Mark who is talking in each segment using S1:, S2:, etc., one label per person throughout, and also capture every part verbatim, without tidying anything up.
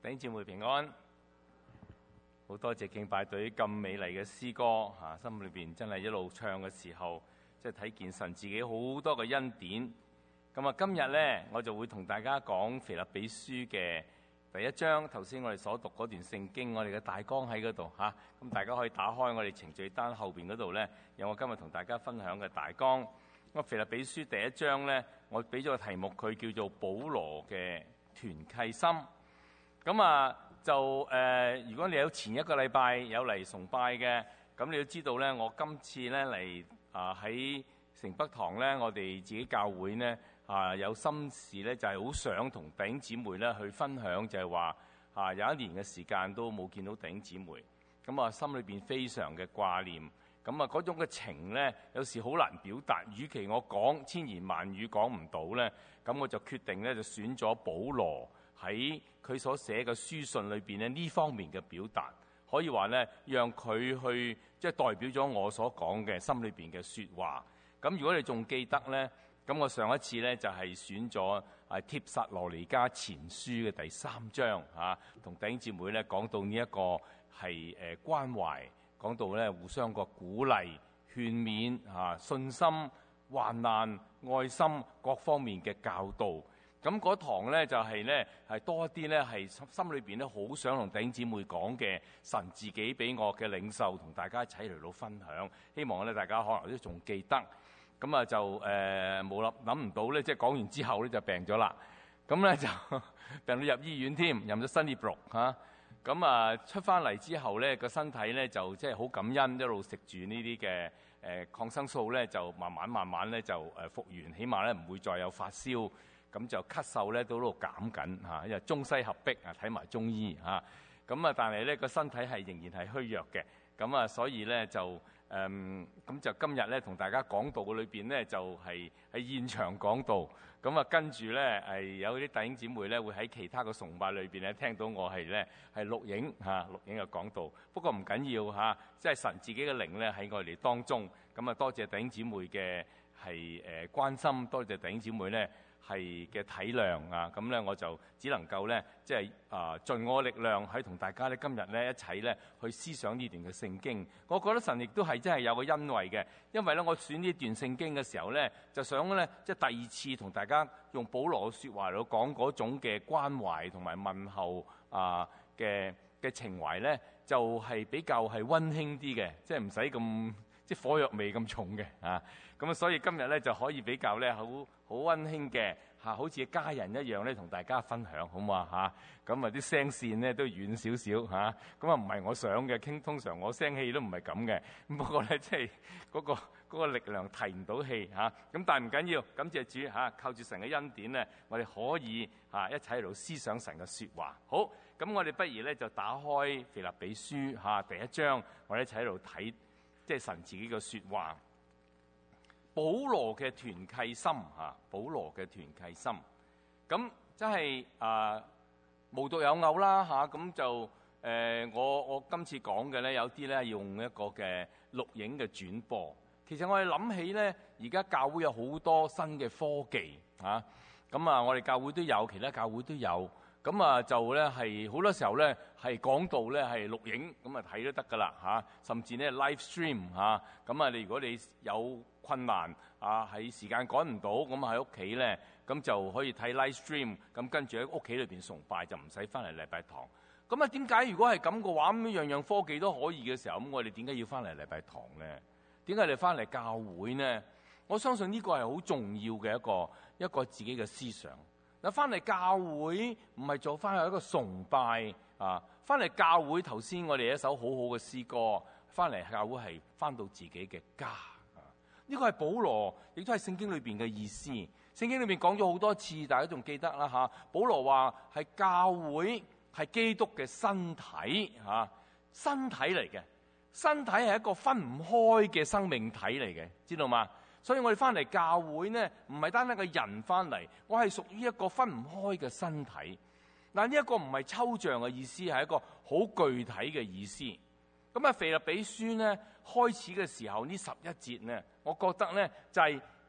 S1: 弟兄姊妹平安，好多謝敬拜隊咁美麗嘅詩歌嚇、啊，心裏邊真係一路唱嘅時候，即係睇見神自己好多嘅恩典。咁啊，今日呢，我就會同大家講腓立比書嘅第一章。頭先我哋所讀嗰段聖經，我哋嘅大綱喺嗰度嚇，咁、啊、大家可以打開我哋程序單後邊嗰度呢，有我今日同大家分享嘅大綱。咁腓立比書第一章呢，我俾咗個題目，佢叫做保羅嘅團契心。咁啊，就誒、呃，如果你有前一個禮拜有嚟崇拜嘅，咁你要知道咧，我今次咧嚟啊喺城北堂咧，我哋自己教會咧啊有心事咧，就係、是、好想同弟兄姊妹咧去分享，就係話啊有一年嘅時間都冇見到弟兄姊妹，咁啊心裏邊非常嘅掛念，咁啊嗰種嘅情咧，有時好難表達，與其我講千言萬語講唔到咧，咁我就決定咧就選咗保羅喺佢所寫嘅書信裏邊咧呢方面嘅表達，可以話咧讓佢去即係代表咗我所講嘅心裏邊嘅説話。咁如果你仲記得咧，咁我上一次咧就係選咗啊帖撒羅尼迦前書嘅第三章嚇，同弟兄姊妹咧講到呢一個係誒關懷，講到咧互相個鼓勵、勸勉嚇、信心、患難、愛心各方面嘅教導。咁嗰堂咧就係咧係多一啲咧係心裏邊咧好想同弟兄姊妹講嘅神自己俾我嘅領受，同大家一齊嚟到分享。希望咧大家可能都仲記得。咁啊就誒冇諗諗唔到咧，即係講完之後咧就病咗啦。咁咧就病到入醫院添，入咗新葉綠嚇。咁啊出翻嚟之後咧個身體咧就即係好感恩，一路食住呢啲嘅誒抗生素咧，就慢慢慢慢咧就誒復原，起碼咧唔會再有發燒。咁就咳嗽咧都喺度減緊嚇，因為中西合璧啊，睇埋中醫嚇。咁啊，但係咧個身體係仍然係虛弱嘅。咁啊，所以咧就誒，咁、嗯、就今日咧同大家講道嘅裏邊咧就係、是、喺現場講道。咁啊，跟住咧係有啲弟兄姊妹咧會喺其他嘅崇拜裏邊咧聽到我係咧係錄影嚇，錄影嘅講道。不過唔緊要嚇，即係神自己嘅靈咧喺我哋當中。咁啊，多謝弟兄姊妹嘅係誒關心，多謝弟兄姊妹咧係嘅體諒啊！咁咧我就只能夠咧，即係啊盡我力量喺同大家咧今日咧一齊咧去思想呢段嘅聖經。我覺得神亦都係真係有個恩惠嘅，因為咧我選呢段聖經嘅時候咧，就想咧即係第二次同大家用保羅嘅説話嚟講嗰種嘅關懷同埋問候啊嘅嘅情懷咧，就係、是、比較係溫馨啲嘅，即係唔使咁即係火藥味咁重嘅啊！咁啊，所以今日咧就可以比較咧好好溫馨嘅嚇，好似家人一樣咧，同大家分享，好嘛嚇？咁啊啲聲線咧都遠少少嚇，咁啊唔係我想嘅，傾通常我聲氣都唔係咁嘅，咁不過咧即係嗰個嗰個力量提唔到氣嚇，咁但係唔緊要，感謝主嚇，靠住神嘅恩典咧，我哋可以嚇一齊喺度思想神嘅説話。好，咁我哋不如咧就打開腓立比書嚇第一章，我哋一齊喺度睇，即係神自己嘅説話。保羅嘅團契心嚇，保羅嘅團契心，咁真係啊無獨有偶啦嚇，咁就誒、呃、我我今次講嘅咧有啲咧用一個嘅錄影嘅轉播。其實我哋諗起咧，而家教會有好多新嘅科技嚇，咁啊我哋教會都有，其他教會都有。咁啊就咧係好多時候咧係講道咧係錄影，咁啊睇都得噶啦嚇，甚至咧 live stream 嚇。咁啊你如果你有困難啊喺時間趕唔到，咁喺屋企咧咁就可以睇 live stream，咁跟住喺屋企裏邊崇拜就唔使翻嚟禮拜堂。咁啊點解如果係咁嘅話，咁樣樣科技都可以嘅時候，咁我哋點解要翻嚟禮拜堂咧？點解你翻嚟教會呢？我相信呢個係好重要嘅一個一個自己嘅思想。嗱，翻嚟教會唔係做翻一個崇拜啊！翻嚟教會，頭先我哋一首好好嘅詩歌，翻嚟教會係翻到自己嘅家啊！呢個係保羅，亦都係聖經裏邊嘅意思。聖經裏邊講咗好多次，大家仲記得啦嚇。保羅話係教會係基督嘅身體嚇，身體嚟嘅，身體係一個分唔開嘅生命體嚟嘅，知道嗎？所以我哋翻嚟教會呢，唔係單單個人翻嚟，我係屬於一個分唔開嘅身體。嗱，呢一個唔係抽象嘅意思，係一個好具體嘅意思。咁啊，腓立比書呢開始嘅時候呢十一節呢，我覺得呢就係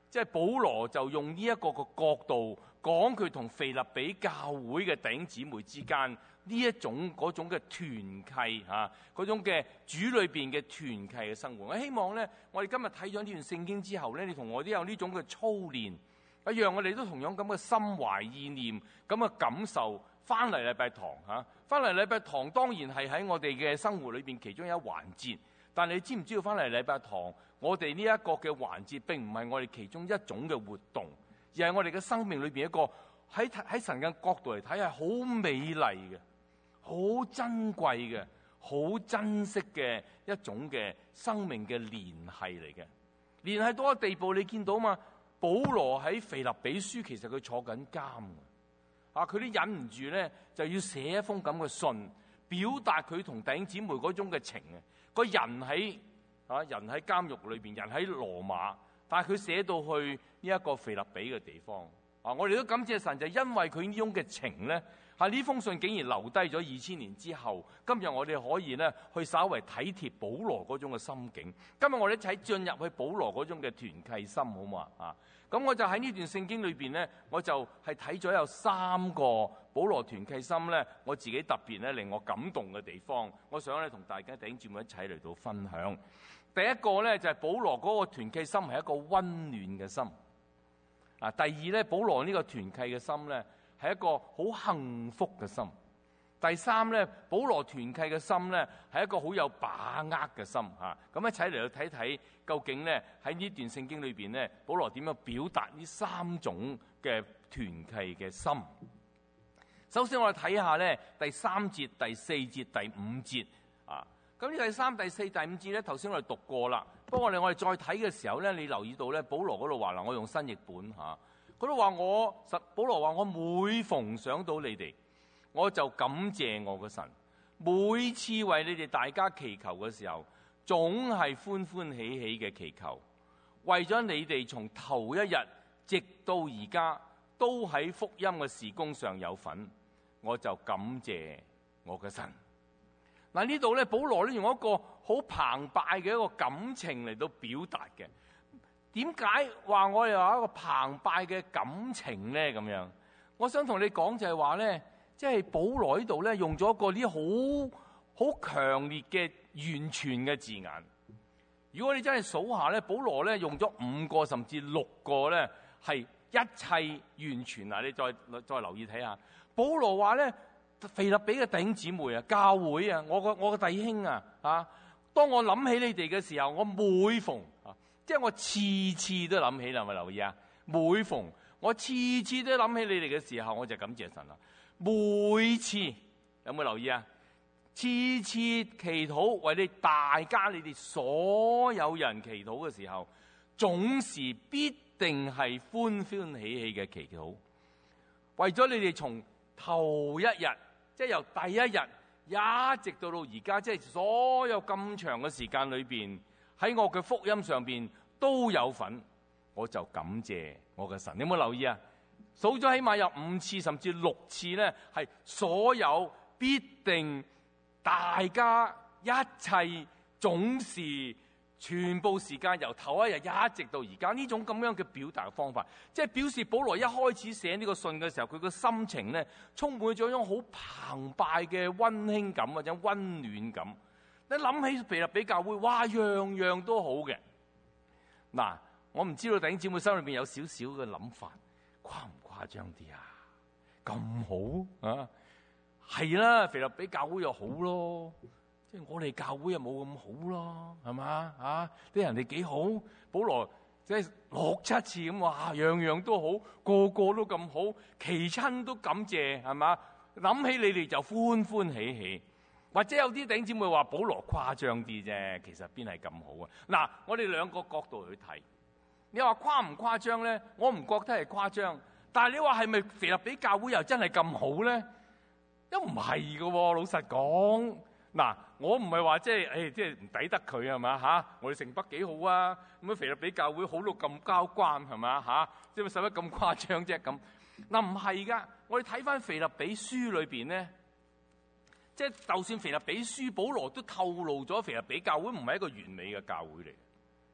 S1: 即係保羅就用呢一個個角度講佢同腓立比教會嘅弟兄姊妹之間呢一種嗰種嘅團契嚇，嗰種嘅主裏邊嘅團契嘅生活。我希望咧，我哋今日睇咗呢段聖經之後咧，你同我都有呢種嘅操練一樣，我哋都同樣咁嘅心懷意念，咁嘅感受，翻嚟禮拜堂嚇，翻嚟禮拜堂當然係喺我哋嘅生活裏邊其中一環節。但你知唔知道翻嚟禮拜堂，我哋呢一個嘅環節並唔係我哋其中一種嘅活動，而係我哋嘅生命裏邊一個喺喺神嘅角度嚟睇係好美麗嘅、好珍貴嘅、好珍惜嘅一種嘅生命嘅聯繫嚟嘅。聯繫到個地步，你見到嘛？保羅喺腓立比書其實佢坐緊監啊，佢都忍唔住咧，就要寫一封咁嘅信，表達佢同弟兄姊妹嗰種嘅情啊。個人喺啊，人喺監獄裏邊，人喺羅馬，但係佢寫到去呢一個腓立比嘅地方啊，我哋都感謝神，就因為佢呢種嘅情咧，啊呢封信竟然留低咗二千年之後，今日我哋可以咧去稍為體貼保羅嗰種嘅心境。今日我哋一齊進入去保羅嗰種嘅團契心，好嘛啊？咁我就喺呢段聖經裏邊咧，我就係睇咗有三個保羅團契心咧，我自己特別咧令我感動嘅地方，我想咧同大家弟兄姊妹一齊嚟到分享。第一個咧就係保羅嗰個團契心係一個溫暖嘅心。啊，第二咧，保羅呢個團契嘅心咧係一個好幸福嘅心。第三咧，保羅團契嘅心咧係一個好有把握嘅心嚇。咁一齊嚟到睇睇，究竟咧喺呢段聖經裏邊咧，保羅點樣表達呢三種嘅團契嘅心？首先我哋睇下咧第三節、第四節、第五節啊。咁呢第三、第四、第五節咧，頭先我哋讀過啦。不過我哋我哋再睇嘅時候咧，你留意到咧，保羅嗰度話嗱，我用新譯本嚇，佢都話我實，保羅話我每逢想到你哋，我就感謝我嘅神，每次為你哋大家祈求嘅時候，總係歡歡喜喜嘅祈求，為咗你哋從頭一日直到而家都喺福音嘅事工上有份，我就感謝我嘅神。嗱，呢度咧，保羅咧用一個好澎湃嘅一個感情嚟到表達嘅。點解話我哋話一個澎湃嘅感情咧？咁樣，我想同你講就係話咧，即係保羅呢度咧用咗一個啲好好強烈嘅完全嘅字眼。如果你真係數下咧，保羅咧用咗五個甚至六個咧係一切完全啊！你再再留意睇下，保羅話咧。腓立比嘅弟兄姊妹啊，教會啊，我個我個弟兄啊，啊，當我諗起你哋嘅時候，我每逢啊，即係我次次都諗起啦，有冇留意啊？每逢我次次都諗起你哋嘅時候，我就感謝神啦。每次有冇留意啊？次次祈禱為你大家，你哋所有人祈禱嘅時候，總是必定係歡歡喜喜嘅祈禱，為咗你哋從頭一日。即係由第一日一直到到而家，即係所有咁長嘅時間裏邊，喺我嘅福音上邊都有份，我就感謝我嘅神。你有冇留意啊？數咗起碼有五次甚至六次咧，係所有必定大家一切總是全部時間由頭一日一直到而家，呢種咁樣嘅表達嘅方法，即係表示保羅一開始寫呢個信嘅時候，佢個心情咧充滿咗一種好澎湃嘅溫馨感或者溫暖感。你諗起腓立比教會，哇，樣樣都好嘅。嗱，我唔知道弟兄姊妹心裏邊有少少嘅諗法，誇唔誇張啲啊？咁好啊？係啦，腓立比教會又好咯。即係我哋教會又冇咁好咯，係嘛啊？啲人哋幾好，保羅即係六七次咁話，樣樣都好，個個都咁好，祈親都感謝，係嘛？諗起你哋就歡歡喜喜。或者有啲弟兄姊妹話保羅誇張啲啫，其實邊係咁好啊？嗱，我哋兩個角度去睇，你話誇唔誇張咧？我唔覺得係誇張，但係你話係咪腓立比教會又真係咁好咧？都唔係噶喎，老實講。嗱，我唔係話即係，誒，即係唔抵得佢係嘛嚇？我哋城北幾好啊，咁啊腓立比教會好到咁交關係嘛嚇？即係使乜咁誇張啫咁？嗱，唔係㗎，我哋睇翻腓立比書裏邊咧，即係就算腓立比書，保羅都透露咗腓立比教會唔係一個完美嘅教會嚟。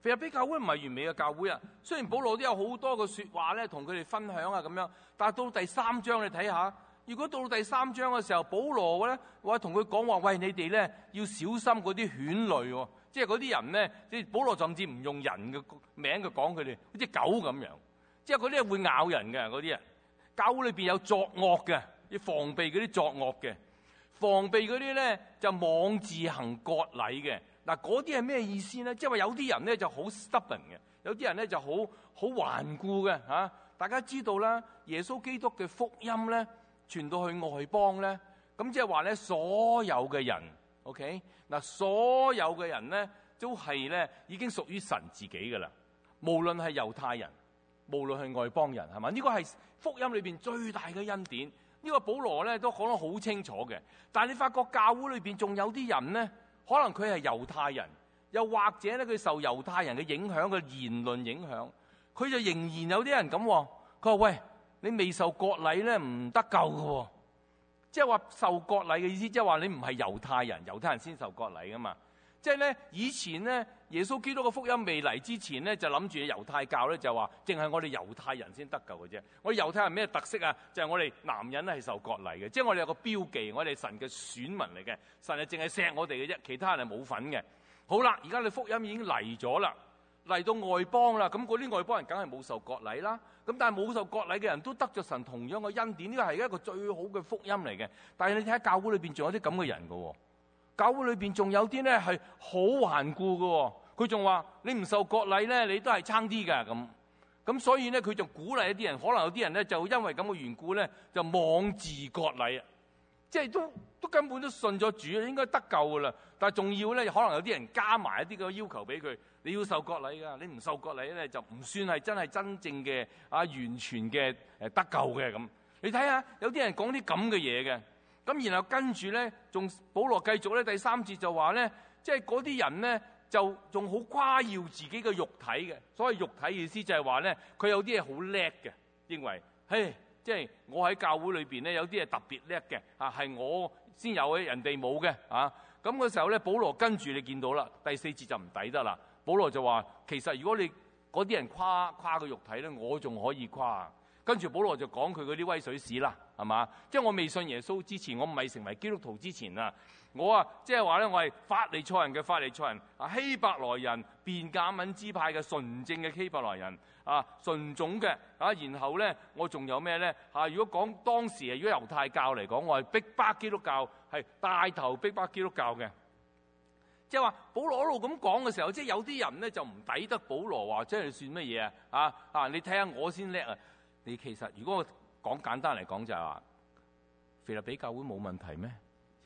S1: 腓立比教會唔係完美嘅教會啊。雖然保羅都有好多嘅說話咧，同佢哋分享啊咁樣，但係到第三章你睇下，如果到第三章嘅時候，保羅咧話同佢講話，喂，你哋咧要小心嗰啲犬類喎，即係嗰啲人咧，即係保羅甚至唔用人嘅名嘅講佢哋，好似狗咁樣，即係嗰啲係會咬人嘅嗰啲人。教會裏邊有作惡嘅，要防備嗰啲作惡嘅，防備嗰啲咧就妄自行割禮嘅。嗱，嗰啲係咩意思咧？即係話有啲人咧就好 stubborn 嘅，有啲人咧就好好頑固嘅嚇。大家知道啦，耶穌基督嘅福音咧傳到去外邦咧，咁即係話咧所有嘅人 ，OK 嗱，所有嘅人咧都係咧已經屬於神自己噶啦，無論係猶太人，無論係外邦人，係嘛？呢個係福音裏邊最大嘅恩典。呢個保羅咧都講得好清楚嘅。但係你發覺教會裏邊仲有啲人咧，可能佢係猶太人，又或者咧佢受猶太人嘅影響嘅言論影響，佢就仍然有啲人咁喎。佢話：喂，你未受割禮咧唔得救嘅喎。即係話受割禮嘅意思，即係話你唔係猶太人，猶太人先受割禮噶嘛。即係咧以前咧耶穌基督嘅福音未嚟之前咧，就諗住猶太教咧就話淨係我哋猶太人先得救嘅啫。我哋猶太人咩特色啊？就係、是、我哋男人係受割禮嘅，即係我哋有個標記，我哋神嘅選民嚟嘅，神係淨係錫我哋嘅啫，其他人係冇份嘅。好啦，而家你福音已經嚟咗啦，嚟到外邦啦，咁嗰啲外邦人梗係冇受割禮啦。咁但係冇受割禮嘅人都得咗神同樣嘅恩典，呢個係一個最好嘅福音嚟嘅。但係你睇下教會裏邊仲有啲咁嘅人嘅喎。教會裏邊仲有啲咧係好頑固嘅，佢仲話你唔受割禮咧，你都係差啲㗎咁。咁所以咧，佢就鼓勵一啲人，可能有啲人咧就因為咁嘅緣故咧，就妄自割禮啊，即係都都根本都信咗主，應該得救㗎啦。但係仲要咧，可能有啲人加埋一啲嘅要求俾佢，你要受割禮㗎，你唔受割禮咧就唔算係真係真正嘅啊完全嘅誒得救嘅咁。你睇下，有啲人講啲咁嘅嘢嘅。咁然後跟住咧，仲保羅繼續咧第三節就話咧，即係嗰啲人咧就仲好誇耀自己嘅肉體嘅。所謂肉體意思就係話咧，佢有啲嘢好叻嘅，認為嘿，即係我喺教會裏邊咧有啲嘢特別叻嘅，啊係我先有嘅，人哋冇嘅啊。咁嘅時候咧，保羅跟住你見到啦，第四節就唔抵得啦。保羅就話：其實如果你嗰啲人誇誇個肉體咧，我仲可以誇。跟住保羅就講佢嗰啲威水史啦，係嘛？即係我未信耶穌之前，我唔係成為基督徒之前啊，我啊即係話咧，我係法利賽人嘅法利賽人，啊希伯來人，便雅憫支派嘅純正嘅希伯來人，啊純種嘅啊。然後咧，我仲有咩咧？啊，如果講當時啊，如果猶太教嚟講，我係逼迫基督教，係帶頭逼迫基督教嘅。即係話保羅一路咁講嘅時候，即係有啲人咧就唔抵得保羅話，即係算乜嘢啊？啊啊！你睇下我先叻啊！你其實如果我講簡單嚟講就係話，腓立比教會冇問題咩？有。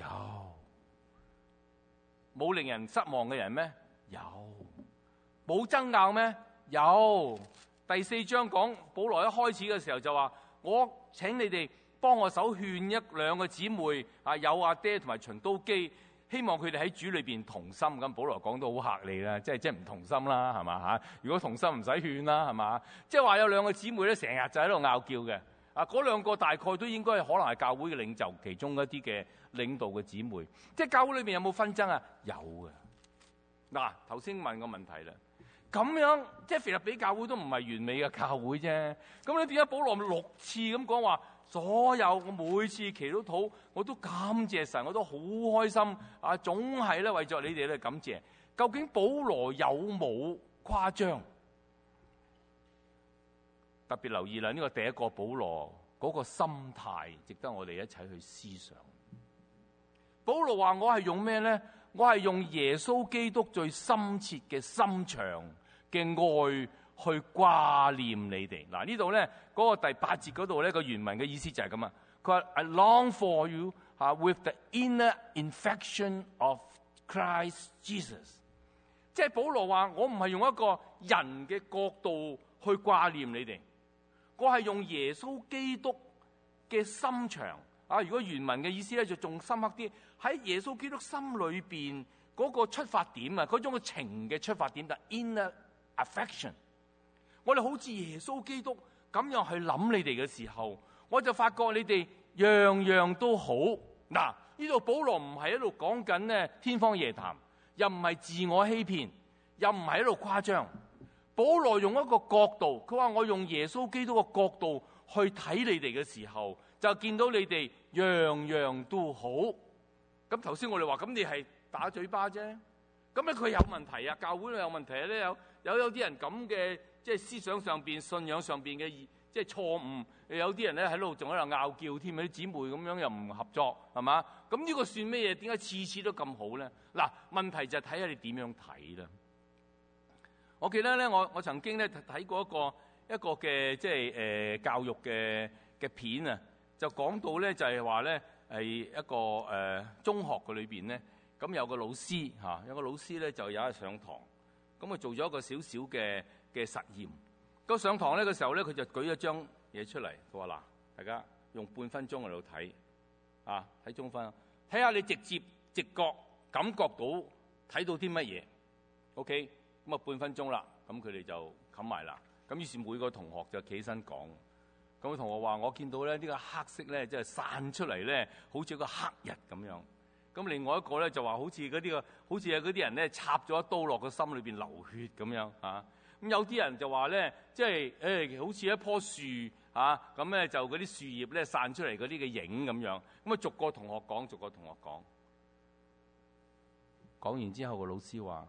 S1: 冇令人失望嘅人咩？有。冇爭拗咩？有。第四章講保羅一開始嘅時候就話：我請你哋幫我手勸一兩個姊妹啊，有阿爹同埋循都基，希望佢哋喺主裏邊同心。咁保羅講到好客氣啦，即係即係唔同心啦，係嘛嚇？如果同心唔使勸啦，係嘛？即係話有兩個姊妹咧，成日就喺度拗叫嘅。啊，嗰兩個大概都應該可能係教會嘅領袖，其中一啲嘅領導嘅姊妹。即係教會裏邊有冇紛爭啊？有嘅。嗱，頭先問個問題啦，咁樣即係腓立比教會都唔係完美嘅教會啫。咁你變咗保羅六次咁講話？所有我每次祈禱禱，我都感謝神，我都好開心啊！總係咧為咗你哋咧感謝。究竟保羅有冇誇張？特別留意啦，呢個第一個保羅嗰個心態，值得我哋一齊去思想。保羅話：我係用咩咧？我係用耶穌基督最深切嘅心腸嘅愛去掛念你哋。嗱，呢度咧嗰個第八節嗰度咧個原文嘅意思就係咁啊。佢話 I long for you 啊 with the inner affection of Christ Jesus。即係保羅話：我唔係用一個人嘅角度去掛念你哋，我係用耶穌基督嘅心腸啊。如果原文嘅意思咧就仲深刻啲，喺耶穌基督心裏邊嗰個出發點啊，嗰種嘅情嘅出發點就 inner affection。我哋好似耶穌基督咁樣去諗你哋嘅時候，我就發覺你哋樣樣都好。嗱，呢度保羅唔係喺度講緊咧天方夜譚，又唔係自我欺騙， 又唔係喺度誇張。保羅用一個角度，佢話我用耶穌基督嘅角度去睇你哋嘅時候，就見到你哋樣樣都好。咁頭先我哋話，咁你係打嘴巴啫。咁咧佢有問題啊，教會有問題咧，有有有啲人咁嘅即係思想上邊、信仰上邊嘅即係錯誤，有啲人咧喺度仲喺度拗撬添，啲姊妹咁樣又唔合作，係嘛？咁呢個算咩嘢？點解次次都咁好咧？嗱，問題就係睇下你點樣睇啦。我記得咧，我我曾經咧睇過一個一個嘅即係誒、呃、教育嘅嘅片啊，就講到咧就係話咧係一個誒、呃、中學嘅裏邊咧，咁有個老師嚇、啊，有個老師咧就有一日上堂，咁啊做咗一個少少嘅嘅實驗。咁上堂咧嘅時候咧，佢就舉咗張嘢出嚟，佢話嗱，大家用半分鐘喺度睇啊，睇中分，睇下你直接直覺感覺到睇到啲乜嘢 ？OK。咁啊半分鐘啦，咁佢哋就冚埋啦。咁於是每個同學就企起身講。咁個同學話：我見到咧呢個黑色咧，即係散出嚟咧，好似個黑日咁樣。咁另外一個咧就話好似嗰啲個，好似有嗰啲人咧插咗一刀落個心裏邊流血咁樣啊。咁有啲人就話咧，即係誒好似一棵樹啊，咁咧就嗰啲樹葉咧散出嚟嗰啲嘅影咁樣。咁啊逐個同學講，逐個同學講。講完之後，個老師話：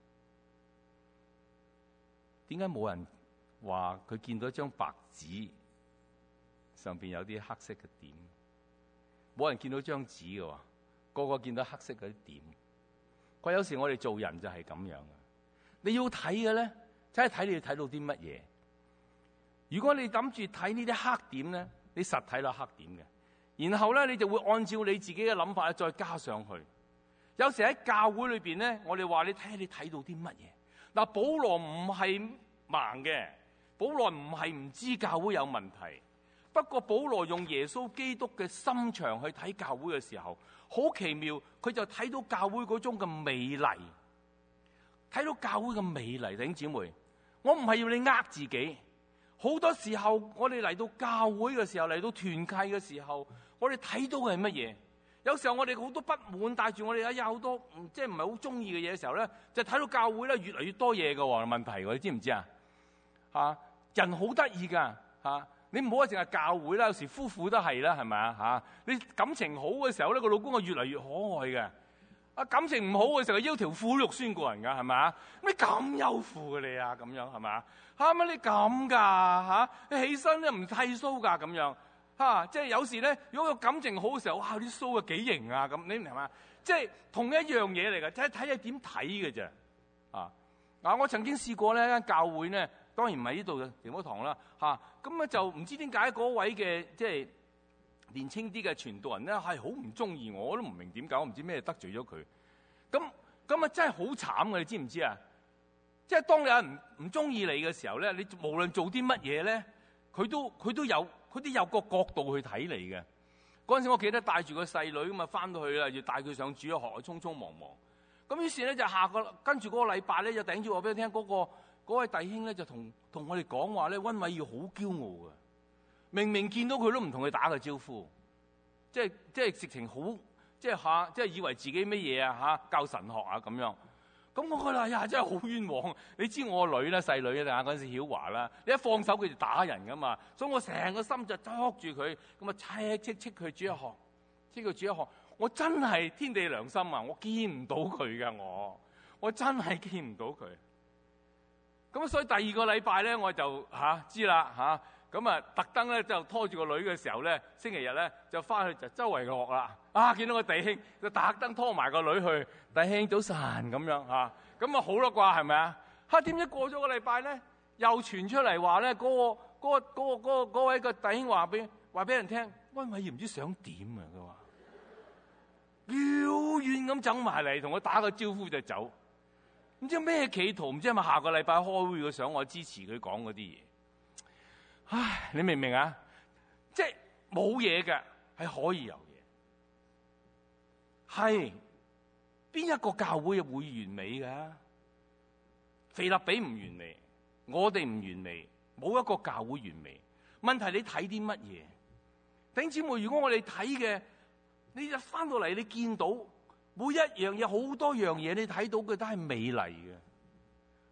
S1: 點解冇人話佢見到一張白紙上邊有啲黑色嘅點？冇人見到張紙嘅喎，個個見到黑色嗰啲點。佢有時我哋做人就係咁樣嘅。你要睇嘅咧，真係睇你要睇到啲乜嘢。如果你諗住睇呢啲黑點咧，你實睇到黑點嘅。然後咧，你就會按照你自己嘅諗法再加上去。有時喺教會裏邊咧，我哋話你睇下你睇到啲乜嘢。嗱，保羅唔係盲嘅，保羅唔係唔知教會有問題。不過保羅用耶穌基督嘅心腸去睇教會嘅時候，好奇妙，佢就睇到教會嗰種嘅美麗，睇到教會嘅美麗。弟兄姊妹，我唔係要你呃自己。好多時候我哋嚟到教會嘅時候，嚟到團契嘅時候，我哋睇到嘅係乜嘢？有時候我哋好多不滿，帶住我哋有好多即係唔係好中意嘅嘢嘅時候咧，就睇到教會咧越嚟越多嘢嘅喎問題，你知唔知啊？嚇，人好得意㗎嚇，你唔好話淨係教會啦，有時夫婦都係啦，係咪啊嚇？你感情好嘅時候咧，個老公啊越嚟越可愛嘅；啊感情唔好嘅時候，腰條褲肉酸過人㗎，係咪啊？你咁優富嘅你啊，咁樣係咪啊？嚇乜你咁㗎嚇？你起身咧唔剃鬚㗎咁樣。啊，即係有時咧，如果個感情好嘅時候，哇！啲鬚啊幾型啊咁，你明嘛？即係同一樣嘢嚟嘅，睇睇你點睇嘅啫。啊，嗱，我曾經試過咧間教會咧，當然唔係呢度嘅靈寶堂啦。嚇，咁啊就唔知點解嗰位嘅即係年青啲嘅傳道人咧，係好唔中意我，我都唔明點解，我唔知咩得罪咗佢。咁咁啊真係好慘嘅，你知唔知啊？即係當有人唔唔中意你嘅時候咧，你無論做啲乜嘢咧，佢都佢都有。佢啲有個角度去睇你嘅。嗰陣時我記得帶住個細女咁啊，翻到去啦，要帶佢上主日學，匆匆忙忙。咁於是咧就下個跟住嗰個禮拜咧，就頂住我俾佢聽嗰、嗰個嗰位弟兄咧就同同我哋講話咧，溫偉耀好驕傲嘅，明明見到佢都唔同佢打個招呼，即係即係直情好即係嚇，即係以為自己乜嘢啊嚇教神學啊咁樣。咁我覺得呀，真係好冤枉！你知我個女啦，細女啊，嗰陣時曉華啦，你一放手佢就打人噶嘛，所以我成個心就捉住佢，咁啊，戚戚戚佢主日學，戚佢主日學，我真係天地良心啊！我見唔到佢噶，我我真係見唔到佢。咁所以第二個禮拜咧，我就嚇、啊、知啦嚇，咁啊特登咧就拖住個女嘅時候咧，星期日咧就翻去就周圍學啦。啊！見到個弟兄，就特登拖埋個女去，弟兄早晨咁樣嚇，咁啊好啦啩，係咪啊？嚇點知過咗個禮拜咧，又傳出嚟話咧，嗰、嗰個嗰、嗰個嗰、嗰個嗰個、位個弟兄話俾話俾人聽，溫偉耀唔知想點啊！佢話遙遠咁走埋嚟，同我打個招呼就走，唔知咩企圖，唔知係咪下個禮拜開會佢想我支持佢講嗰啲嘢。唉，你明唔明啊？即係冇嘢嘅，係可以有。係邊一個教會會完美㗎？腓立比唔完美，我哋唔完美，冇一個教會完美。問題你睇啲乜嘢？弟兄姊妹，如果我哋睇嘅，你一翻到嚟，你見到每一樣嘢，好多樣嘢，你睇到嘅都係美麗嘅。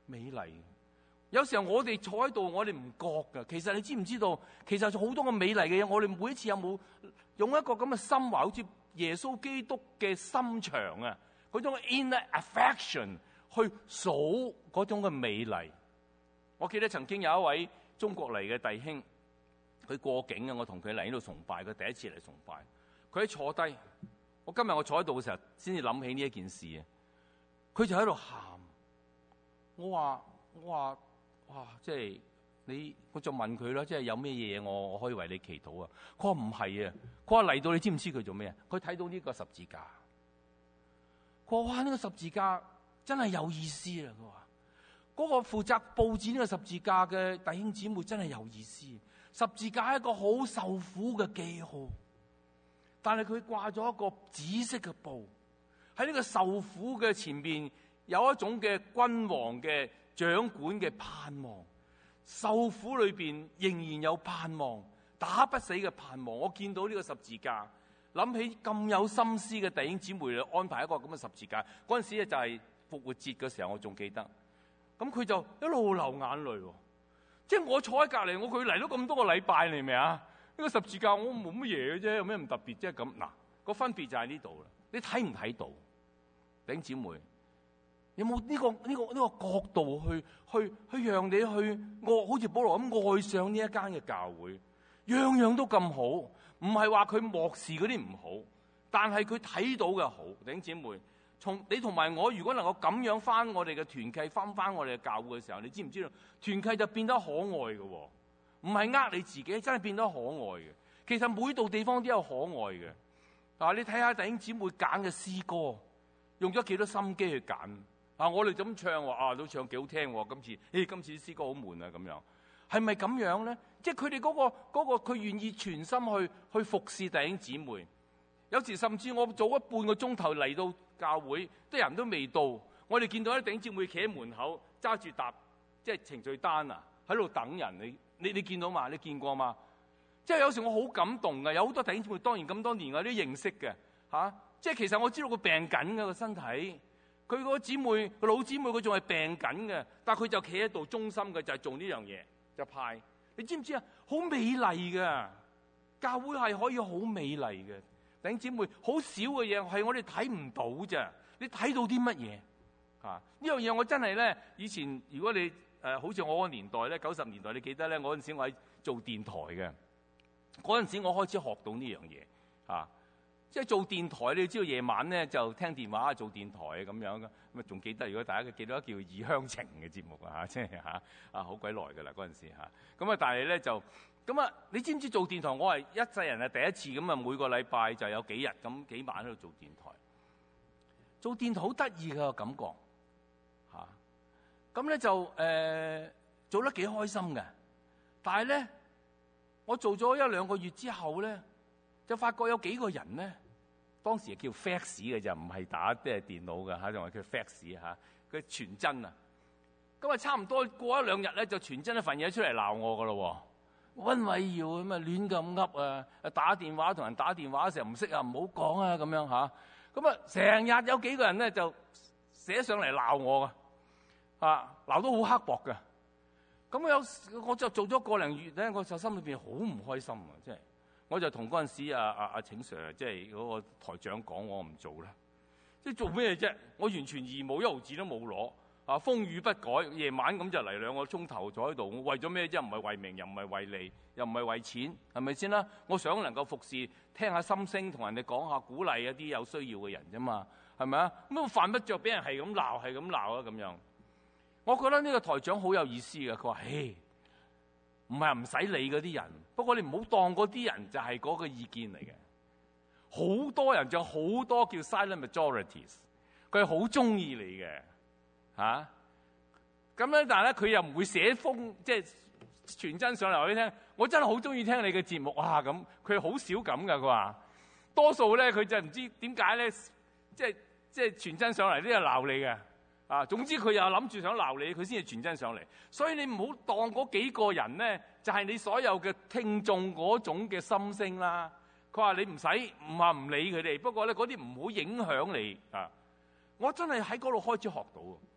S1: 美麗。有時候我哋坐喺度，我哋唔覺噶。其實你知唔知道？其實好多個美麗嘅嘢，我哋每一次有冇用一個咁嘅心話，好似耶穌基督嘅心腸啊，嗰種 inner affection 去數嗰種嘅美麗。我記得曾經有一位中國嚟嘅弟兄，佢過境啊，我同佢嚟呢度崇拜，佢第一次嚟崇拜。佢喺坐低，我今日我坐喺度嘅時候，先至諗起呢一件事啊。佢就喺度喊，我話我話。哇！即係你，我就問佢啦，即係有咩嘢我我可以為你祈禱啊？佢話唔係啊，佢話嚟到你知唔知佢做咩啊？佢睇到呢個十字架，佢話哇！呢個十字架真係有意思啊！佢話嗰個負責佈置呢個十字架嘅弟兄姊妹真係有意思。十字架係一個好受苦嘅記號，但係佢掛咗一個紫色嘅布喺呢個受苦嘅前面，有一種嘅君王嘅掌管嘅盼望，受苦裏邊仍然有盼望，打不死嘅盼望。我見到呢個十字架，諗起咁有心思嘅弟兄姊妹嚟安排一個咁嘅十字架。嗰陣時咧就係復活節嘅時候，我仲記得。咁佢就一路流眼淚，即係我坐喺隔籬，我佢嚟咗咁多個禮拜，你明唔明啊？呢個十字架我冇乜嘢嘅啫，有咩唔特別啫？咁嗱，個分別就喺呢度啦。你睇唔睇到，弟兄姊妹？有冇呢個呢個呢個角度去去去讓你去愛，好似保羅咁愛上呢一間嘅教會，樣樣都咁好，唔係話佢漠視嗰啲唔好，但係佢睇到嘅好。弟兄姊妹，從你同埋我，如果能夠咁樣翻我哋嘅團契，翻翻我哋嘅教會嘅時候，你知唔知道團契就變得可愛嘅，唔係呃你自己，真係變得可愛嘅。其實每度地方都有可愛嘅。嗱，你睇下弟兄姊妹揀嘅詩歌，用咗幾多心機去揀。啊！我哋咁唱話啊，都唱幾好聽喎。今次，誒，今次啲詩歌好悶啊，咁樣係咪咁樣咧？即係佢哋嗰個嗰個，佢願意全心去去服侍弟兄姊妹。有時甚至我早一半個鐘頭嚟到教會，啲人都未到，我哋見到啲弟兄姊妹企喺門口揸住沓即係程序單啊，喺度等人。你你你見到嘛？你見過嘛？即係有時我好感動嘅，有好多弟兄姊妹，當然咁多年我都認識嘅嚇、啊。即係其實我知道佢病緊嘅個身體。佢個姊妹，個老姊妹，佢仲係病緊嘅，但係佢就企喺度，忠心嘅就係做呢樣嘢，就派。你知唔知啊？好美麗嘅教會係可以好美麗嘅，弟兄姊妹，好少嘅嘢係我哋睇唔到咋。你睇到啲乜嘢啊？呢樣嘢我真係咧，以前如果你誒、呃、好似我個年代咧，九十年代你記得咧，嗰陣時我喺做電台嘅，嗰陣時我開始學到呢樣嘢啊。即係做電台，你知道夜晚咧就聽電話做電台啊咁樣嘅，咁啊仲記得，如果大家記得叫《異鄉情》嘅節目啊，即係嚇啊好鬼耐㗎啦嗰陣時嚇，咁啊但係咧就咁啊，你知唔知做電台我係一世人係第一次咁啊，每個禮拜就有幾日咁幾晚喺度做電台，做電台好得意嘅感覺嚇，咁咧就誒、呃、做得幾開心嘅，但係咧我做咗一兩個月之後咧，就發覺有幾個人咧，當時係叫 fax 嘅就唔係打即係電腦嘅嚇，仲係叫 fax 嚇，佢傳真啊。咁啊差唔多過一兩日咧，就傳真一份嘢出嚟鬧我噶咯喎。溫偉耀咁啊亂咁噏啊，打電話同人打電話嘅時候唔識啊，唔好講啊咁樣嚇。咁啊成日有幾個人咧就寫上嚟鬧我噶，啊鬧到好刻薄嘅。咁有我就做咗個零月咧，我就心裏邊好唔開心啊，即係。我就同嗰陣時阿阿阿請 Sir 即係嗰個台長講，我唔做啦。即係做咩啫？我完全義務一毫子都冇攞，啊風雨不改，夜晚咁就嚟兩個鐘頭坐喺度。我為咗咩啫？唔係為名，又唔係為利，又唔係為錢，係咪先啦？我想能夠服侍，聽下心聲，同人哋講下鼓勵一啲有需要嘅人啫嘛，係咪啊？咁我犯不着俾人係咁鬧，係咁鬧啊咁樣。我覺得呢個台長好有意思嘅，佢話：嘿。唔係唔使理嗰啲人，不過你唔好當嗰啲人就係嗰個意見嚟嘅。好多人就好多叫 silent majorities， 佢係好中意你嘅嚇。咁、啊、咧，但係咧佢又唔會寫封即係傳真上嚟話你聽。我真係好中意聽你嘅節目啊！咁佢好少咁噶，佢話多數咧佢就唔知點解咧，即係即係傳真上嚟都係鬧你嘅。啊，總之佢又諗住想鬧你，佢先至傳真上嚟。所以你唔好當嗰幾個人咧，就係你所有嘅聽眾嗰種嘅心聲啦。佢話你唔使唔話唔理佢哋，不過咧嗰啲唔好影響你啊。我真係喺嗰度開始學到，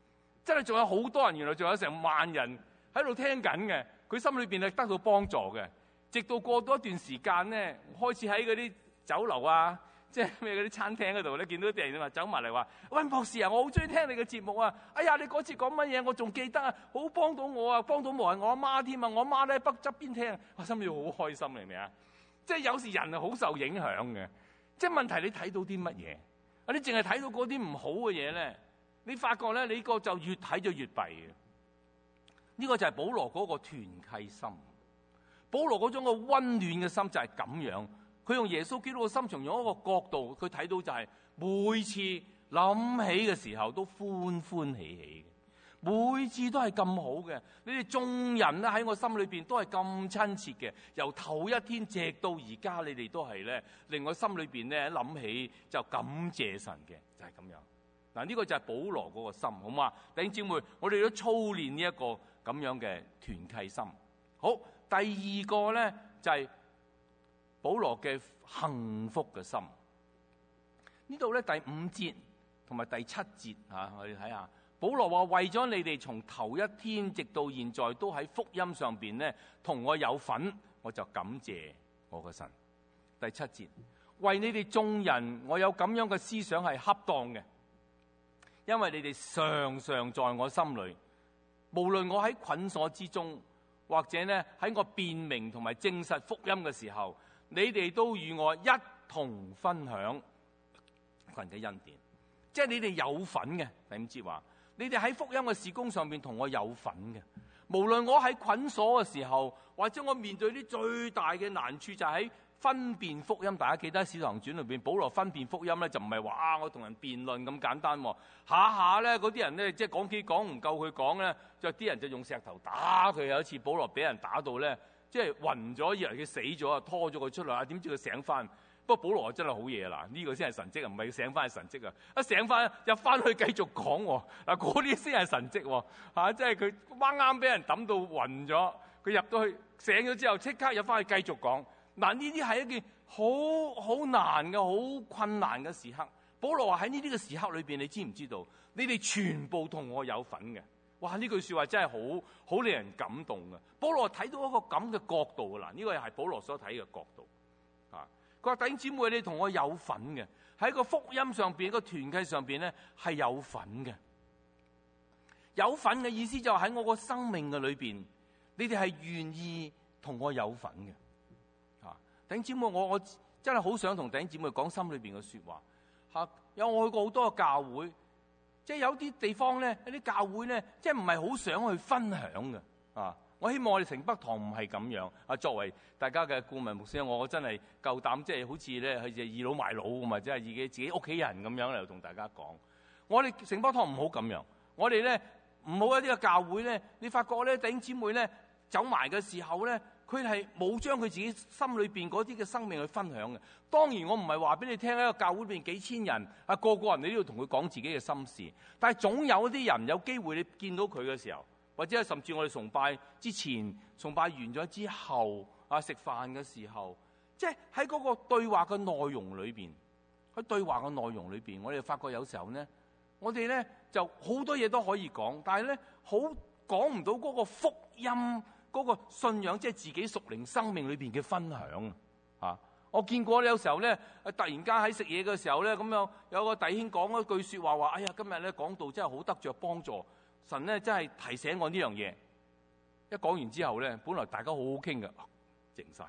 S1: 真係仲有好多人，原來仲有成萬人喺度聽緊嘅，佢心裏邊係得到幫助嘅。直到過多一段時間咧，開始喺嗰啲酒樓啊，即係咩嗰啲餐廳嗰度咧，見到啲人話走埋嚟話：喂，博士啊，我好中意聽你嘅節目啊！哎呀，你嗰次講乜嘢，我仲記得啊，好幫到我啊，幫到無係我阿媽添啊！我阿媽咧北側邊聽，我心裏好開心，明唔明啊？即係有時人係好受影響嘅。即係問題，你睇到啲乜嘢？啊，你淨係睇到嗰啲唔好嘅嘢咧，你發覺咧，你個就越睇就越弊嘅。呢個就係保羅嗰個團契心。保羅嗰種嘅溫暖嘅心就係咁樣，佢用耶穌基督嘅心從用一個角度，佢睇到就係每次諗起嘅時候都歡歡喜喜嘅，每次都係咁好嘅。你哋眾人咧喺我心裏邊都係咁親切嘅，由頭一天直到而家，你哋都係咧令我心裏邊咧諗起就感謝神嘅，就係咁樣。嗱，呢個就係保羅嗰個心，好嘛？弟兄姊妹，我哋都操練呢一個咁樣嘅團契心。好。第二個咧就係、是、保羅嘅幸福嘅心。呢度咧第五節同埋第七節嚇、啊，我哋睇下。保羅話：為咗你哋從頭一天直到現在都喺福音上邊咧同我有份，我就感謝我個神。第七節，為你哋眾人，我有咁樣嘅思想係恰當嘅，因為你哋常常在我心裏，無論我喺捆鎖之中，或者咧喺我辨明同埋證實福音嘅時候，你哋都與我一同分享神嘅恩典，即係你哋有份嘅。第五節話，你哋喺福音嘅事工上面同我有份嘅。無論我喺捆鎖嘅時候，或者我面對啲最大嘅難處，就喺分辨福音。大家記得《使徒行傳》裏邊，保羅分辨福音咧，就唔係話啊我同人辯論咁簡單，下下咧嗰啲人咧即係講幾講唔夠佢講咧，就啲人就用石頭打佢。有一次保羅俾人打到咧，即係暈咗，以為佢死咗啊，拖咗佢出嚟啊，點知佢醒翻。不過保羅真係好嘢啦，呢個先係神蹟啊，唔係醒翻係神蹟啊！一醒翻入翻去繼續講喎，嗱嗰啲先係神蹟喎嚇，即係佢啱啱俾人抌到暈咗，佢入到去醒咗之後，即刻入翻去繼續講。嗱，呢啲係一件好好難嘅、好困難嘅時刻。保羅話喺呢啲嘅時刻裏邊，你知唔知道？你哋全部同我有份嘅。哇！呢句説話真係好好令人感動嘅。保羅睇到一個咁嘅角度啊！嗱，呢個係保羅所睇嘅角度啊。佢話：弟兄姊妹，你同我有份嘅，喺個福音上邊、個團契上邊咧係有份嘅。有份嘅意思就係喺我個生命嘅裏邊，你哋係願意同我有份嘅。弟兄姊妹，我我真係好想同弟兄姊妹講心裏邊嘅説話嚇。有我去過好多個教會，即係有啲地方咧，有啲教會咧，即係唔係好想去分享嘅啊。我希望我哋城北堂唔係咁樣啊。作為大家嘅顧問牧師，我真係夠膽，即係好似咧，係倚老賣老咁啊，即係自己自己屋企人咁樣嚟同大家講。我哋城北堂唔好咁樣，我哋咧唔好一啲嘅教會咧，你發覺咧，弟兄姊妹咧走埋嘅時候咧，佢係冇將佢自己心裏邊嗰啲嘅生命去分享嘅。當然我唔係話俾你聽，喺個教會裏邊幾千人啊，個個人你都要同佢講自己嘅心事。但係總有啲人有機會你見到佢嘅時候，或者係甚至我哋崇拜之前、崇拜完咗之後啊，食飯嘅時候，即係喺嗰個對話嘅內容裏邊，喺對話嘅內容裏邊，我哋發覺有時候咧，我哋咧就好多嘢都可以講，但係咧好講唔到嗰個福音。嗰個信仰即係自己屬靈生命裏邊嘅分享啊！我見過有時候咧，突然間喺食嘢嘅時候咧，咁樣有個弟兄講一句説話，話：哎呀，今日咧講道真係好得着幫助，神咧真係提醒我呢樣嘢。一講完之後咧，本來大家好好傾嘅，靜晒，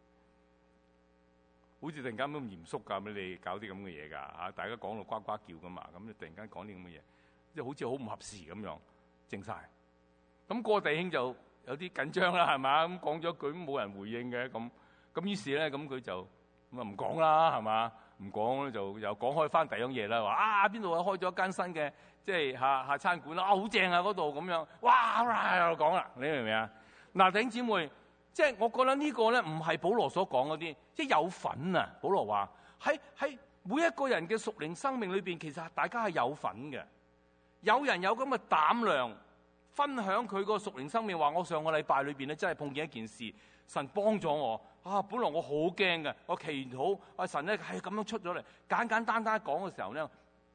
S1: 好似突然間咁嚴肅㗎，俾你搞啲咁嘅嘢㗎嚇！大家講到呱呱叫㗎嘛，咁你突然間講啲咁嘅嘢，即係好似好唔合時咁樣，靜晒。咁個弟兄就有啲緊張啦，係嘛？咁講咗句冇人回應嘅，咁咁於是咧，咁佢就咁啊唔講啦，係嘛？唔講咧就又講開翻第二樣嘢啦，話啊邊度開咗一間新嘅即係下下餐館啦，啊好正啊嗰度咁樣，哇又講啦，你明唔明啊？嗱，弟兄姊妹，即係我覺得呢個咧唔係保羅所講嗰啲，即係有份啊！保羅話喺喺每一個人嘅屬靈生命裏邊，其實大家係有份嘅，有人有咁嘅膽量。分享佢個屬靈生命，話我上個禮拜裏邊咧真係碰見一件事，神幫咗我啊！本來我好驚嘅，我祈禱啊神咧係咁樣出咗嚟，簡簡單單講嘅時候咧，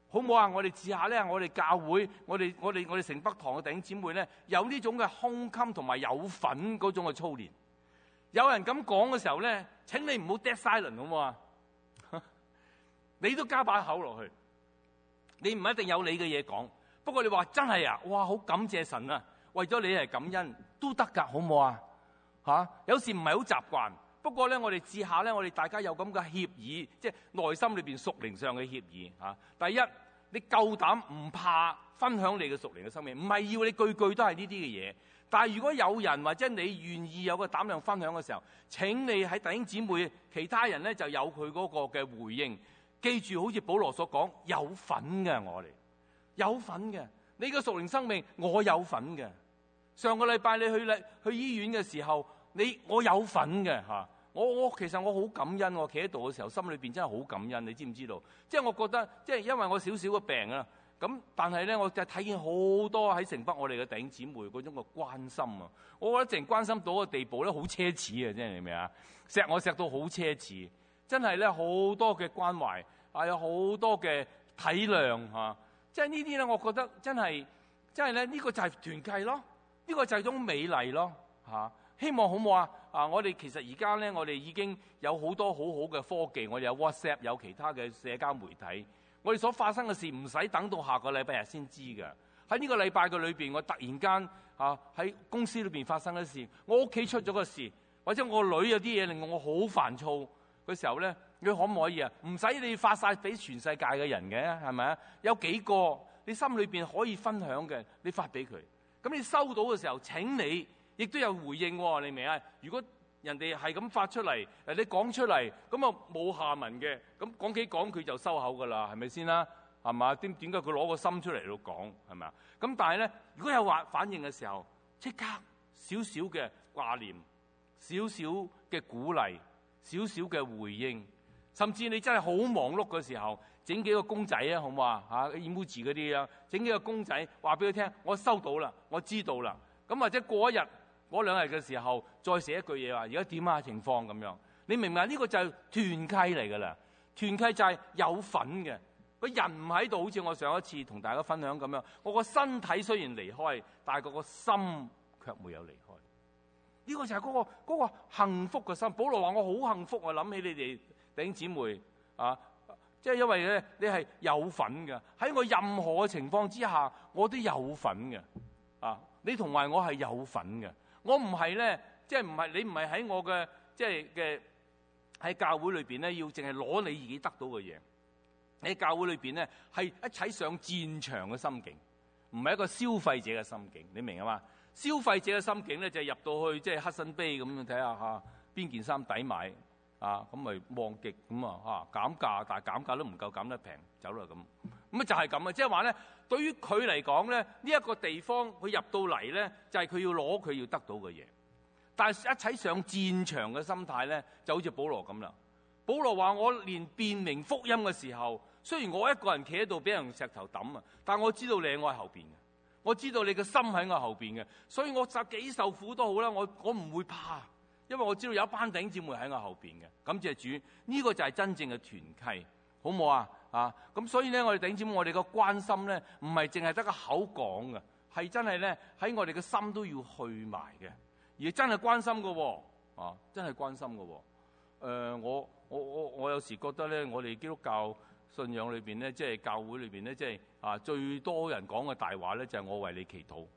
S1: 好唔好啊？我哋試下咧，我哋教會，我哋我哋我哋城北堂嘅弟兄姊妹咧，有呢種嘅胸襟同埋有份嗰種嘅操練。有人咁講嘅時候咧，請你唔好 dead silent 好唔好啊？你都加把口落去，你唔一定有你嘅嘢講。不過你話真係啊，哇，好感謝神啊！為咗你係感恩都得㗎，好唔好啊？嚇，有時唔係好習慣。不過咧，我哋試下咧，我哋大家有咁嘅協議，即係內心裏邊屬靈上嘅協議嚇。第一，你夠膽唔怕分享你嘅屬靈嘅生命，唔係要你句句都係呢啲嘅嘢。但係如果有人或者你願意有個膽量分享嘅時候，請你喺弟兄姊妹其他人咧就有佢嗰個嘅回應。記住，好似保羅所講，有份嘅我哋，有份嘅你嘅屬靈生命，我有份嘅。上個禮拜你去咧去醫院嘅時候，你我有份嘅嚇。我我其實我好感恩，我企喺度嘅時候，心裏邊真係好感恩。你知唔知道？即係我覺得，即係因為我少少嘅病啊，咁但係咧，我就睇見好多喺城北我哋嘅弟兄姊妹嗰種嘅關心啊。我覺得淨關心到嘅地步咧，好奢侈啊！真係你明唔明啊？錫我錫到好奢侈，真係咧好多嘅關懷，啊有好多嘅體諒嚇。即係呢啲咧，我覺得真係真係咧，呢個就係團契咯，呢個就係種美麗咯嚇。希望好唔好啊？啊！我哋其實而家咧，我哋已經有好多好好嘅科技，我哋有 WhatsApp， 有其他嘅社交媒體。我哋所發生嘅事唔使等到下個禮拜日先知㗎。喺呢個禮拜嘅裏邊，我突然間啊喺公司裏邊發生嘅事，我屋企出咗個事，或者我個女有啲嘢令我好煩躁嘅時候咧，你可唔可以啊？唔使你發晒俾全世界嘅人嘅，係咪啊？有幾個你心裏邊可以分享嘅，你發俾佢。咁你收到嘅時候，請你。亦都有回應喎，你明啊？如果人哋係咁發出嚟，誒你講出嚟，咁啊冇下文嘅，咁講幾講佢就收口㗎啦，係咪先啦？係嘛？點點解佢攞個心出嚟度講係咪啊？咁但係咧，如果有話反應嘅時候，即刻少少嘅掛念，少少嘅鼓勵，少少嘅回應，甚至你真係好忙碌嘅時候，整幾個公仔啊，好唔好啊？嚇 emoji 嗰啲啊，整幾個公仔話俾佢聽，我收到啦，我知道啦。咁或者過一日。嗰兩日嘅時候，再寫一句嘢話：而家點啊情況咁樣？你明唔明啊？呢個就係團契嚟㗎啦。團契就係有份嘅。個人唔喺度，好似我上一次同大家分享咁樣。我個身體雖然離開，但係個個心卻沒有離開。呢個就係嗰個嗰個幸福嘅心。保羅話：我好幸福，我諗起你哋弟兄姊妹啊，即係因為咧，你係有份嘅。喺我任何嘅情況之下，我都有份嘅。啊，你同埋我係有份嘅。我唔係咧，即係唔係你唔係喺我嘅即係嘅喺教會裏邊咧，要淨係攞你自己得到嘅嘢。喺教會裏邊咧，係一齊上戰場嘅心境，唔係一個消費者嘅心境。你明啊嘛？消費者嘅心境咧，就係入到去即係黑身碑咁樣睇下嚇，邊件衫抵買啊？咁咪望極咁啊嚇減價，但係減價都唔夠減得平，走啦咁。咁啊就係咁啊，即係話咧。對於佢嚟講咧，呢一個地方佢入到嚟咧，就係佢要攞佢要得到嘅嘢。但係一齊上戰場嘅心態咧，就好似保羅咁啦。保羅話：我連辨明福音嘅時候，雖然我一個人企喺度俾人用石頭抌啊，但係我知道你喺我後邊嘅，我知道你嘅心喺我後邊嘅，所以我就幾受苦都好啦，我我唔會怕，因為我知道有一班弟兄姊妹喺我後邊嘅。感謝主，呢個就係真正嘅團契，好唔好啊？啊，咁所以咧，我哋弟兄姊妹，我哋個關心咧，唔係淨係得個口講嘅，係真係咧喺我哋嘅心都要去埋嘅，而真係關心嘅喎，啊，真係關心嘅喎。誒、呃，我我我我有時覺得咧，我哋基督教信仰裏邊咧，即係教會裏邊咧，即係啊最多人講嘅大話咧，就係我為你祈禱，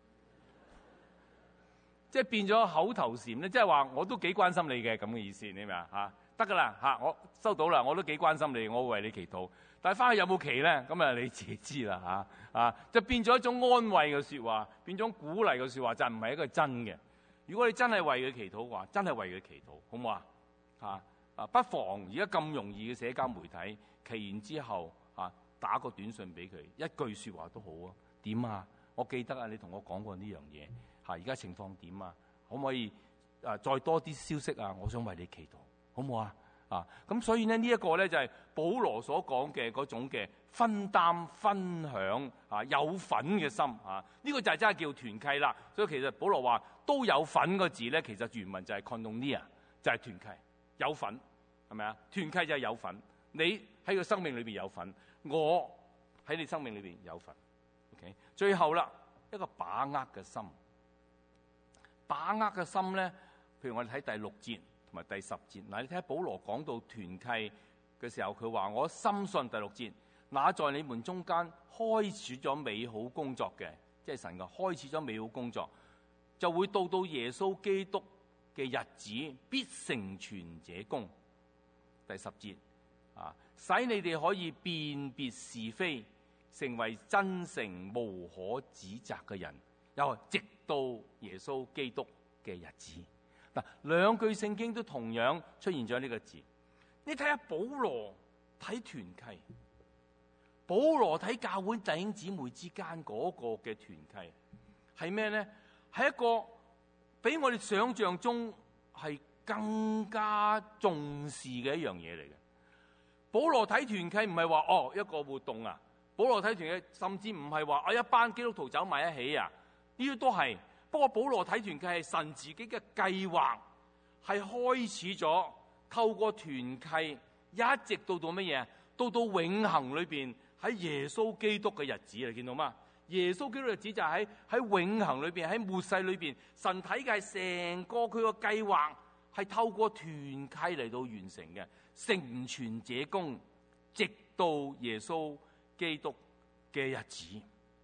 S1: 即係變咗口頭禪咧，即係話我都幾關心你嘅咁嘅意思，你明唔明啊？嚇！得噶啦嚇，我收到啦，我都幾關心你，我會為你祈禱。但係翻去有冇期咧？咁啊你自己知啦嚇啊！就變咗一種安慰嘅説話，變咗鼓勵嘅説話，就唔係一個真嘅。如果你真係為佢祈禱嘅話，真係為佢祈禱，好唔好啊？嚇啊！不妨而家咁容易嘅社交媒體，祈完之後嚇、啊、打個短信俾佢，一句説話都好啊。點啊？我記得啊，你同我講過呢樣嘢嚇，而、啊、家情況點啊？可唔可以啊再多啲消息啊？我想為你祈禱。好唔好啊？啊，咁所以呢，呢、這、一個咧就係、是、保羅所講嘅嗰種嘅分擔、分享啊，有份嘅心啊，呢、這個就係真係叫團契啦。所以其實保羅話都有份個字咧，其實原文就係 koinonia，就係團契，有份係咪啊？團契就係有份，你喺個生命裏邊有份，我喺你生命裏邊有份。OK， 最後啦，一個把握嘅心。把握嘅心咧，譬如我哋睇第六節同埋第十節。嗱，你睇下保羅講到團契嘅時候，佢話我深信第六節，那在你們中間開始咗美好工作嘅，即係神嘅開始咗美好工作，就會到到耶穌基督嘅日子，必成全這工。第十節啊，使你哋可以辨別是非，成為真誠無可指責嘅人，又直到耶穌基督嘅日子。嗱，兩句聖經都同樣出現咗呢個字。你睇下保羅睇團契，保羅睇教會弟兄姊妹之間嗰個嘅團契係咩呢？係一個比我哋想象中係更加重視嘅一樣嘢嚟嘅。保羅睇團契唔係話哦一個活動啊，保羅睇團契甚至唔係話啊一班基督徒走埋一起啊，呢啲都係。不過保羅睇團契係神自己嘅計劃，係開始咗透過團契一直到到乜嘢？到到永恆裏邊喺耶穌基督嘅日子，你見到嗎？耶穌基督嘅日子就喺喺永恆裏邊，喺末世裏邊，神睇嘅係成個佢個計劃係透過團契嚟到完成嘅，成全這工，直到耶穌基督嘅日子。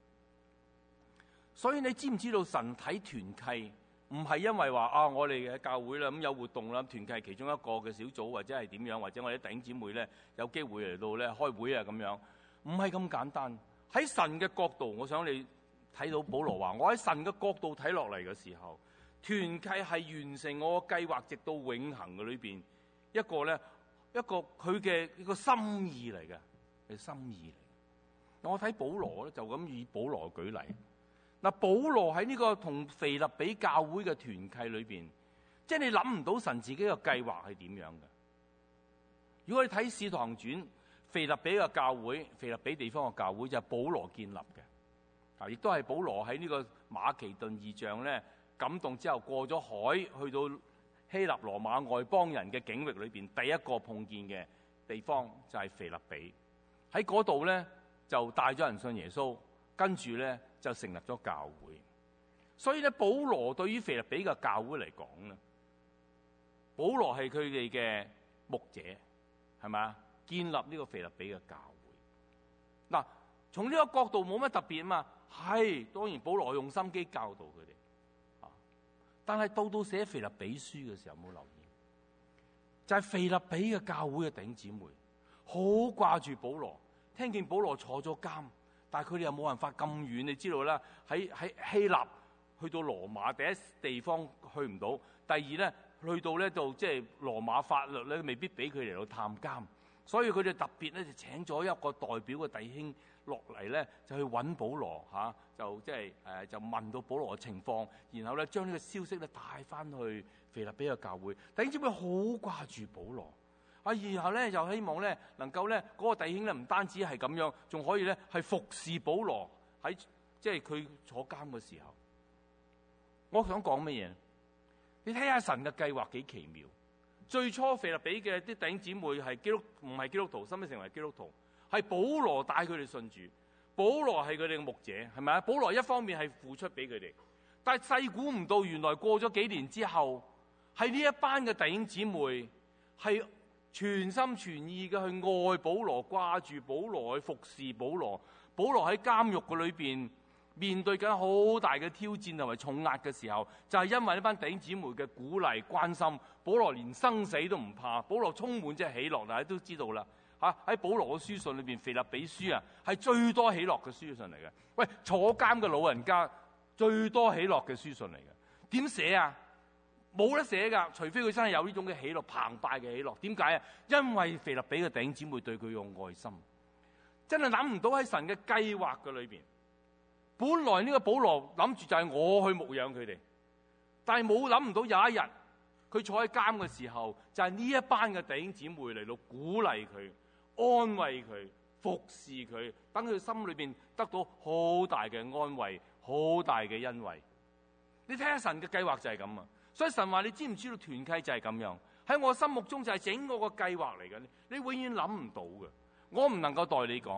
S1: 所以你知唔知道神睇團契唔係因為話啊我哋嘅教會啦咁有活動啦，團契其中一個嘅小組或者係點樣，或者我哋啲弟兄姊妹咧有機會嚟到咧開會啊咁樣，唔係咁簡單。喺神嘅角度，我想你睇到保羅話，我喺神嘅角度睇落嚟嘅時候，團契係完成我嘅計劃，直到永恆嘅裏邊一個咧一個佢嘅一個心意嚟嘅，係心意嚟。我睇保羅咧就咁以保羅舉例。嗱，保羅喺呢個同腓立比教會嘅團契裏邊，即係你諗唔到神自己嘅計劃係點樣嘅。如果你睇《使徒行傳》，腓立比嘅教會，腓立比地方嘅教會就係保羅建立嘅，啊，亦都係保羅喺呢個馬其頓異象咧感動之後過咗海，去到希臘羅馬外邦人嘅境域裏邊，第一個碰見嘅地方就係腓立比。喺嗰度咧就帶咗人信耶穌，跟住咧就成立咗教會。所以咧，保羅對於腓立比嘅教會嚟講咧，保羅係佢哋嘅牧者，係咪啊？建立呢個腓立比嘅教會。嗱，從呢個角度冇乜特別啊嘛。係當然，保羅用心機教導佢哋。啊，但係到到寫腓立比書嘅時候，冇留意，就係腓立比嘅教會嘅弟兄姊妹好掛住保羅，聽見保羅坐咗監。但係佢哋又冇辦法咁遠，你知道啦。喺喺希臘去到羅馬，第一地方去唔到，第二咧去到咧就即係羅馬法律咧未必俾佢嚟到探監，所以佢哋特別咧就請咗一個代表嘅弟兄落嚟咧，就去揾保羅嚇、啊，就即係誒就問到保羅嘅情況，然後咧將呢個消息咧帶翻去腓立比嘅教會。弟兄姊妹好掛住保羅。啊！然後咧，又希望咧能夠咧嗰個弟兄咧唔單止係咁樣，仲可以咧係服侍保羅喺即係佢坐監嘅時候。我想講乜嘢？你睇下神嘅計劃幾奇妙。最初腓立比嘅啲弟兄姊妹係基督唔係基督徒，甚至成為基督徒，係保羅帶佢哋信主。保羅係佢哋嘅牧者，係咪啊？保羅一方面係付出俾佢哋，但係細估唔到原來過咗幾年之後，係呢一班嘅弟兄姊妹係全心全意嘅去愛保羅，掛住保羅，去服侍保羅。保羅喺監獄嘅裏邊面對緊好大嘅挑戰同埋重壓嘅時候，就係因為呢班弟兄姊妹嘅鼓勵關心，保羅連生死都唔怕。保羅充滿即係喜樂，大家都知道啦。嚇，喺保羅嘅書信裏邊，腓立比書啊係最多喜樂嘅書信嚟嘅。喂，坐監嘅老人家最多喜樂嘅書信嚟嘅，點寫啊？冇得寫噶，除非佢真係有呢種嘅喜樂，澎湃嘅喜樂。點解啊？因為腓立比嘅弟兄姊妹對佢用愛心，真係諗唔到喺神嘅計劃嘅裏邊。本來呢個保羅諗住就係我去牧養佢哋，但係冇諗唔到有一日佢坐喺監嘅時候，就係呢一班嘅弟兄姊妹嚟到鼓勵佢、安慰佢、服侍佢，等佢心裏邊得到好大嘅安慰、好大嘅恩惠。你睇下神嘅計劃就係咁啊！所以神話，你知唔知道團契就係咁樣？喺我心目中就係整個個計劃嚟嘅，你永遠諗唔到嘅。我唔能夠代你講，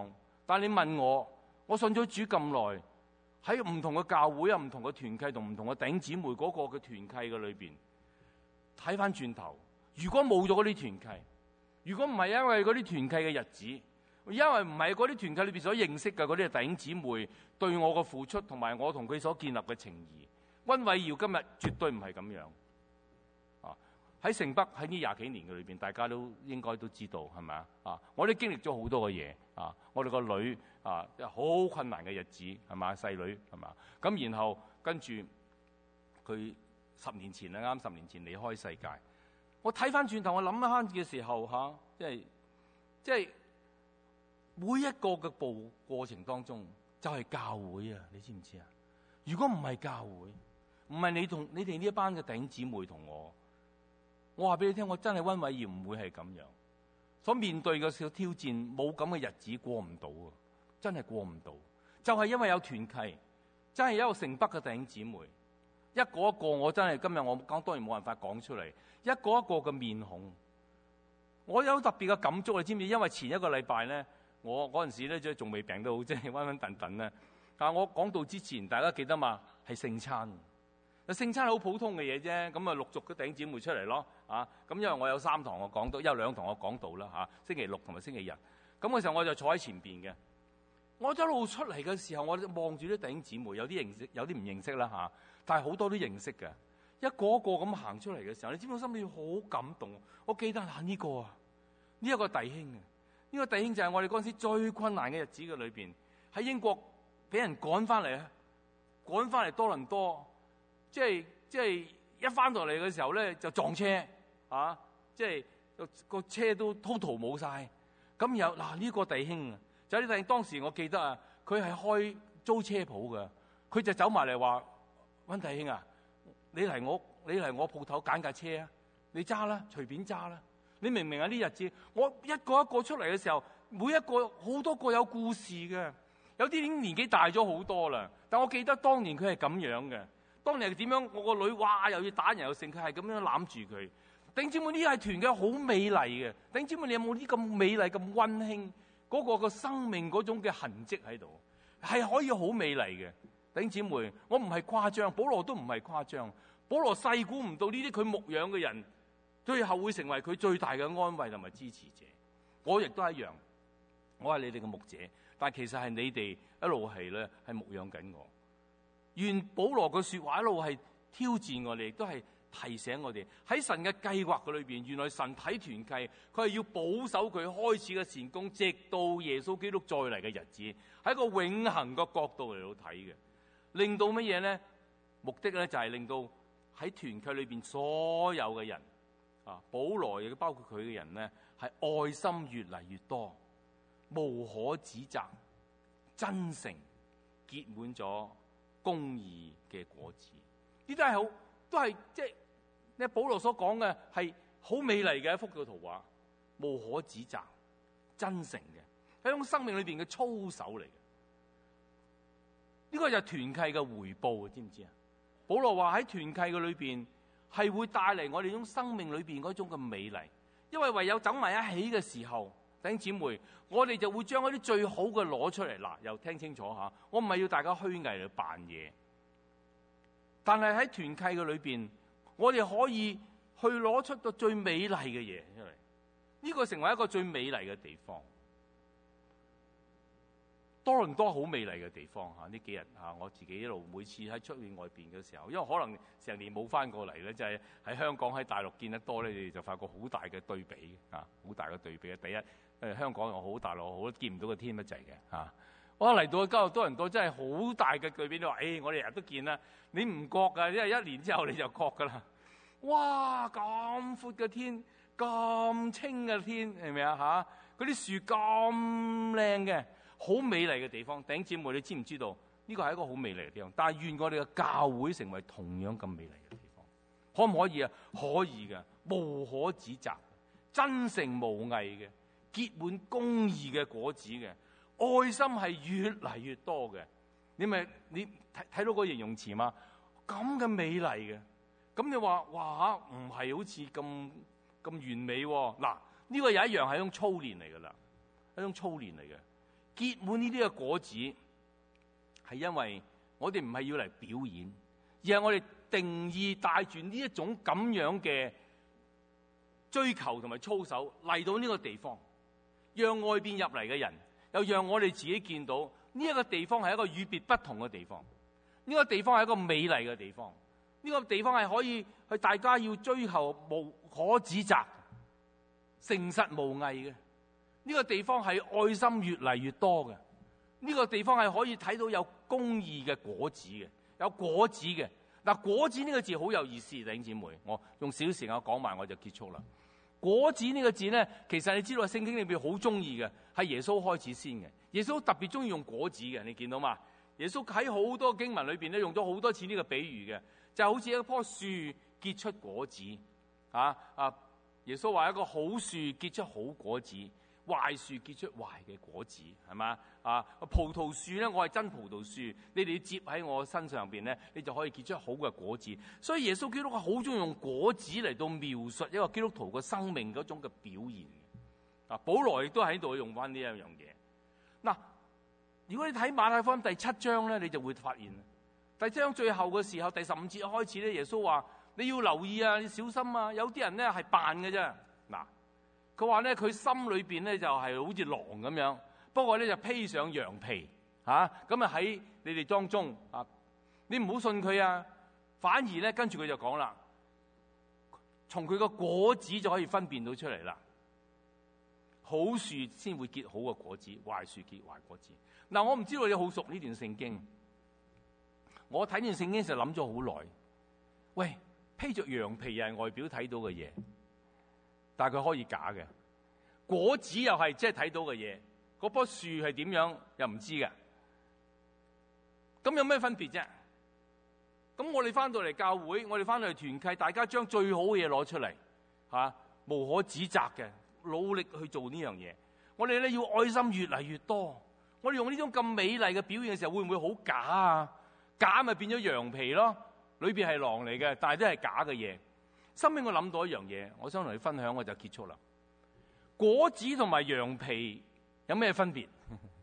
S1: 但係你問我，我信咗主咁耐，喺唔同嘅教會啊、唔同嘅團契同唔同嘅弟兄姊妹嗰個嘅團契嘅裏邊，睇翻轉頭，如果冇咗嗰啲團契，如果唔係因為嗰啲團契嘅日子，因為唔係嗰啲團契裏邊所認識嘅嗰啲弟兄姊妹對我嘅付出，同埋我同佢所建立嘅情誼，溫偉耀今日絕對唔係咁樣。啊，喺城北喺呢廿幾年嘅裏邊，大家都應該都知道係咪啊？啊，我哋經歷咗好多嘅嘢啊，我哋個女啊，好困難嘅日子係嘛，細女係嘛，咁然後跟住佢十年前啊，啱十年前離開世界。我睇翻轉頭，我諗一翻嘅時候嚇，即係即係每一個嘅步過程當中，就係教會啊！你知唔知啊？如果唔係教會，唔係你同你哋呢一班嘅弟兄姊妹同我，我話俾你聽，我真係溫偉耀唔會係咁樣。所面對嘅小挑戰，冇咁嘅日子過唔到啊！真係過唔到，就係因為有團契，真係有一個城北嘅弟兄姊妹，一個一個我真係今日我講當然冇辦法講出嚟，一個一個嘅面孔，我有特別嘅感觸，你知唔知？因為前一個禮拜咧，我嗰陣時咧即係仲未病到好，即係溫溫頓頓咧。但係我講到之前，大家記得嘛？係聖餐，聖餐係好普通嘅嘢啫。咁啊，陸續嘅弟兄姊妹出嚟咯，啊咁因為我有三堂我講到，有兩堂我講到啦嚇，星期六同埋星期日。咁嘅時候我就坐喺前邊嘅。我一路出嚟嘅時候，我望住啲弟兄姊妹，有啲認識，有啲唔認識啦嚇，但係好多都認識嘅。一個一個咁行出嚟嘅時候，你知唔知我心裏好感動？我記得啊，呢個啊，呢一個弟兄啊，呢個弟兄就係我哋嗰陣時最困難嘅日子嘅裏邊，喺英國俾人趕翻嚟啊，趕翻嚟多倫多，即係即係一翻到嚟嘅時候咧就撞車啊，即係個車都 total 冇晒。咁有嗱呢個弟兄啊。就係呢弟兄，當時我記得啊，佢係開租車鋪嘅，佢就走埋嚟話：溫弟兄啊，你嚟我你嚟我鋪頭揀架車啊，你揸啦，隨便揸啦。你明唔明啊？呢日子我一個一個出嚟嘅時候，每一個好多個有故事嘅，有啲已經年紀大咗好多啦。但我記得當年佢係咁樣嘅，當年係點樣？我個女哇又要打人又剩，佢係咁樣攬住佢。弟兄姊妹，呢係團嘅好美麗嘅。弟兄姊妹，你有冇啲咁美麗咁溫馨？嗰個個生命嗰種嘅痕跡喺度，係可以好美麗嘅。弟兄姊妹，我唔係誇張，保羅都唔係誇張。保羅細估唔到呢啲佢牧養嘅人，最後會成為佢最大嘅安慰同埋支持者。我亦都一樣，我係你哋嘅牧者，但係其實係你哋一路係咧係牧養緊我。願保羅嘅説話一路係挑戰我哋，亦都係提醒我哋喺神嘅計劃嘅裏邊，原來神睇團契，佢係要保守佢開始嘅善工，直到耶穌基督再嚟嘅日子，喺一個永恆嘅角度嚟到睇嘅，令到乜嘢咧？目的咧就係令到喺團契裏邊所有嘅人啊，保羅亦包括佢嘅人咧，係愛心越嚟越多，無可指責，真誠結滿咗公義嘅果子。呢啲係好。都係即係咧，保羅所講嘅係好美麗嘅一幅嘅圖畫，無可指責，真誠嘅，係一種生命裏邊嘅操守嚟嘅。呢個就係團契嘅回報，知唔知啊？保羅話喺團契嘅裏邊係會帶嚟我哋種生命裏邊嗰種嘅美麗，因為唯有走埋一起嘅時候，弟兄姊妹，我哋就會將嗰啲最好嘅攞出嚟。嗱，又聽清楚吓，我唔係要大家虛偽嚟扮嘢。但係喺團契嘅裏邊，我哋可以去攞出到最美麗嘅嘢出嚟，呢個成為一個最美麗嘅地方。多倫多好美麗嘅地方嚇，呢幾日嚇我自己一路每次喺出面外邊嘅時候，因為可能成年冇翻過嚟咧，就係喺香港喺大陸見得多咧，你哋就發覺好大嘅對比啊，好大嘅對比啊！第一誒香港又好，大陸好，都見唔到個天乜滯嘅嚇。我嚟到今日多倫多真係好大嘅對比，你話誒，我哋日日都見啦，你唔覺㗎，因為一年之後你就覺㗎啦。哇！咁闊嘅天，咁清嘅天，係咪啊嚇？嗰啲樹咁靚嘅，好美麗嘅地方。弟兄姊妹，你知唔知道呢個係一個好美麗嘅地方？但係願我哋嘅教會成為同樣咁美麗嘅地方，可唔可以啊？可以嘅，無可指責，真誠無偽嘅，結滿公義嘅果子嘅。愛心係越嚟越多嘅，你咪你睇睇到個形容詞嘛？咁嘅美麗嘅，咁你話哇唔係好似咁咁完美喎？嗱，呢個有一樣係一種操練嚟噶啦，一種操練嚟嘅， 結滿呢啲嘅果子，係因為我哋唔係要嚟表演，而係我哋定義帶住呢一種咁樣嘅追求同埋操守嚟到呢個地方，讓外邊入嚟嘅人，又讓我哋自己見到呢一個地方係一個與別不同嘅地方。呢個地方係一個美麗嘅地方，呢個地方係可以去大家要追求無可指責、誠實無偽嘅。呢個地方係愛心越嚟越多嘅。呢個地方係可以睇到有公義嘅果子嘅，有果子嘅。嗱，果子呢個字好有意思，弟兄姊妹，我用少少時間講埋我就結束啦。果子呢個字咧，其實你知道聖經裏邊好中意嘅，係耶穌開始先嘅。耶穌特別中意用果子嘅，你見到嘛？耶穌喺好多經文裏邊咧，用咗好多次呢個比喻嘅，就好似一棵樹結出果子啊啊！耶穌話一個好樹結出好果子，壞樹結出壞嘅果子，係嘛啊？葡萄樹咧，我係真葡萄樹，你哋要接喺我身上邊咧，你就可以結出好嘅果子。所以耶穌基督好中意用果子嚟到描述一個基督徒嘅生命嗰種嘅表現。啊，保羅亦都喺度用翻呢一樣嘢。嗱，如果你睇馬太福音第七章咧，你就會發現，第七章最後嘅時候，第十五節開始咧，耶穌話你要留意啊，你小心啊，有啲人咧係扮嘅啫。嗱，佢話咧佢心裏邊咧就係好似狼咁樣，不過咧就披上羊皮嚇，咁啊喺你哋當中啊，你唔好信佢啊，反而咧跟住佢就講啦，從佢個果子就可以分辨到出嚟啦。好樹先會結好嘅果子，壞樹結壞果子。嗱，我唔知道你好熟呢段聖經，我睇段聖經就諗咗好耐。喂，披着羊皮又係外表睇到嘅嘢，但係佢可以假嘅。果子又係即係睇到嘅嘢，嗰棵樹係點樣又唔知嘅。咁有咩分別啫？咁我哋翻到嚟教會，我哋翻到嚟團契，大家將最好嘅嘢攞出嚟，吓、啊、無可指責嘅。努力去做呢樣嘢，我哋咧要愛心越嚟越多。我哋用呢種咁美麗嘅表現嘅時候，會唔會好假啊？假咪變咗羊皮咯，裏邊係狼嚟嘅，但係都係假嘅嘢。後尾我諗到一樣嘢，我想同你分享，我就結束啦。果子同埋羊皮有咩分別？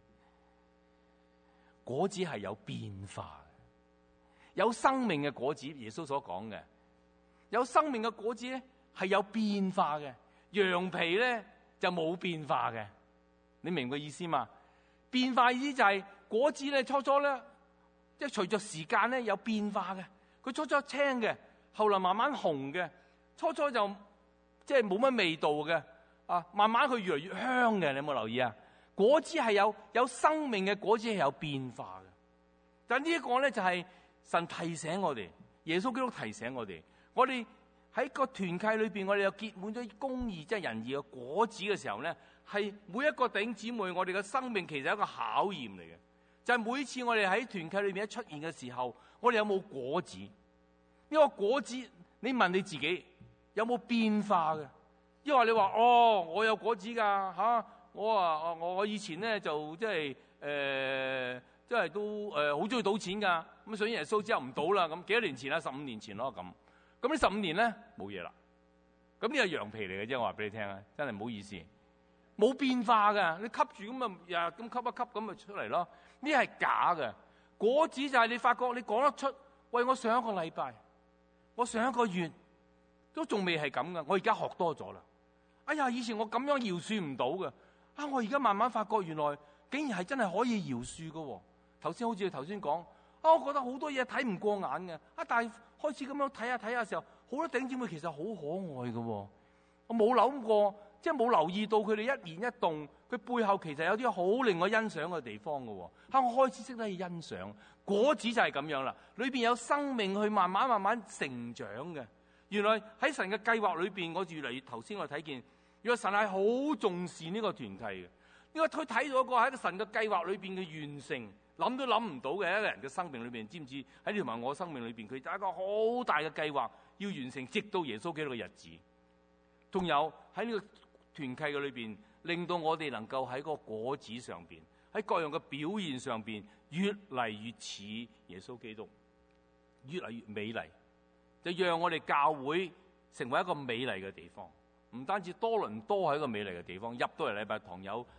S1: 果子係有變化，有生命嘅果子，耶穌所講嘅，有生命嘅果子咧係有變化嘅。羊皮咧就冇變化嘅，你明個意思嘛？變化意思就係果子咧初初咧，即係隨着時間咧有變化嘅。佢初初青嘅，後來慢慢紅嘅，初初就即係冇乜味道嘅，啊，慢慢佢越嚟越香嘅。你有冇留意啊？果子係有有生命嘅果子係有變化嘅。但呢一個咧就係神提醒我哋，耶穌基督提醒我哋，我哋。喺個團契裏邊，我哋又結滿咗公義，即係仁義嘅果子嘅時候咧，係每一個弟兄姊妹，我哋嘅生命其實係一個考驗嚟嘅。就係每次我哋喺團契裏邊一出現嘅時候，我哋有冇果子？呢個果子，你問你自己有冇變化嘅？因為你話哦，我有果子噶吓，我啊，我以前咧就即係誒，即係都誒好中意賭錢噶，咁信耶穌之後唔賭啦，咁幾多年前啦，十五年前咯咁。咁呢十五年咧冇嘢啦，咁呢係羊皮嚟嘅啫，我話俾你聽啊，真係唔好意思，冇變化㗎，你吸住咁啊，日咁吸一吸咁咪出嚟咯，呢係假嘅。果子就係你發覺你講得出，喂，我上一個禮拜，我上一個月都仲未係咁噶，我而家學多咗啦。哎呀，以前我咁樣饒恕唔到嘅，啊，我而家慢慢發覺原來竟然係真係可以饒恕噶。頭先好似頭先講。啊，我覺得好多嘢睇唔過眼嘅，啊！但係開始咁樣睇下睇下嘅時候，好多弟兄姊妹其實好可愛嘅，我冇諗過，即係冇留意到佢哋一言一動，佢背後其實有啲好令我欣賞嘅地方嘅。啊，我開始識得去欣賞果子就係咁樣啦，裏邊有生命去慢慢慢慢成長嘅。原來喺神嘅計劃裏邊，我越嚟越頭先我睇見，原來神係好重視呢個團契嘅，因為佢睇到一個喺個神嘅計劃裏邊嘅完成。諗都諗唔到嘅一個人嘅生命裏邊，知唔知喺你同埋我生命裏邊，佢有一個好大嘅計劃要完成，直到耶穌基督嘅日子。仲有喺呢個團契嘅裏邊，令到我哋能夠喺個果子上邊，喺各樣嘅表現上邊，越嚟越似耶穌基督，越嚟越美麗，就讓我哋教會成為一個美麗嘅地方。唔單止多倫多係一個美麗嘅地方，入到嚟禮拜堂有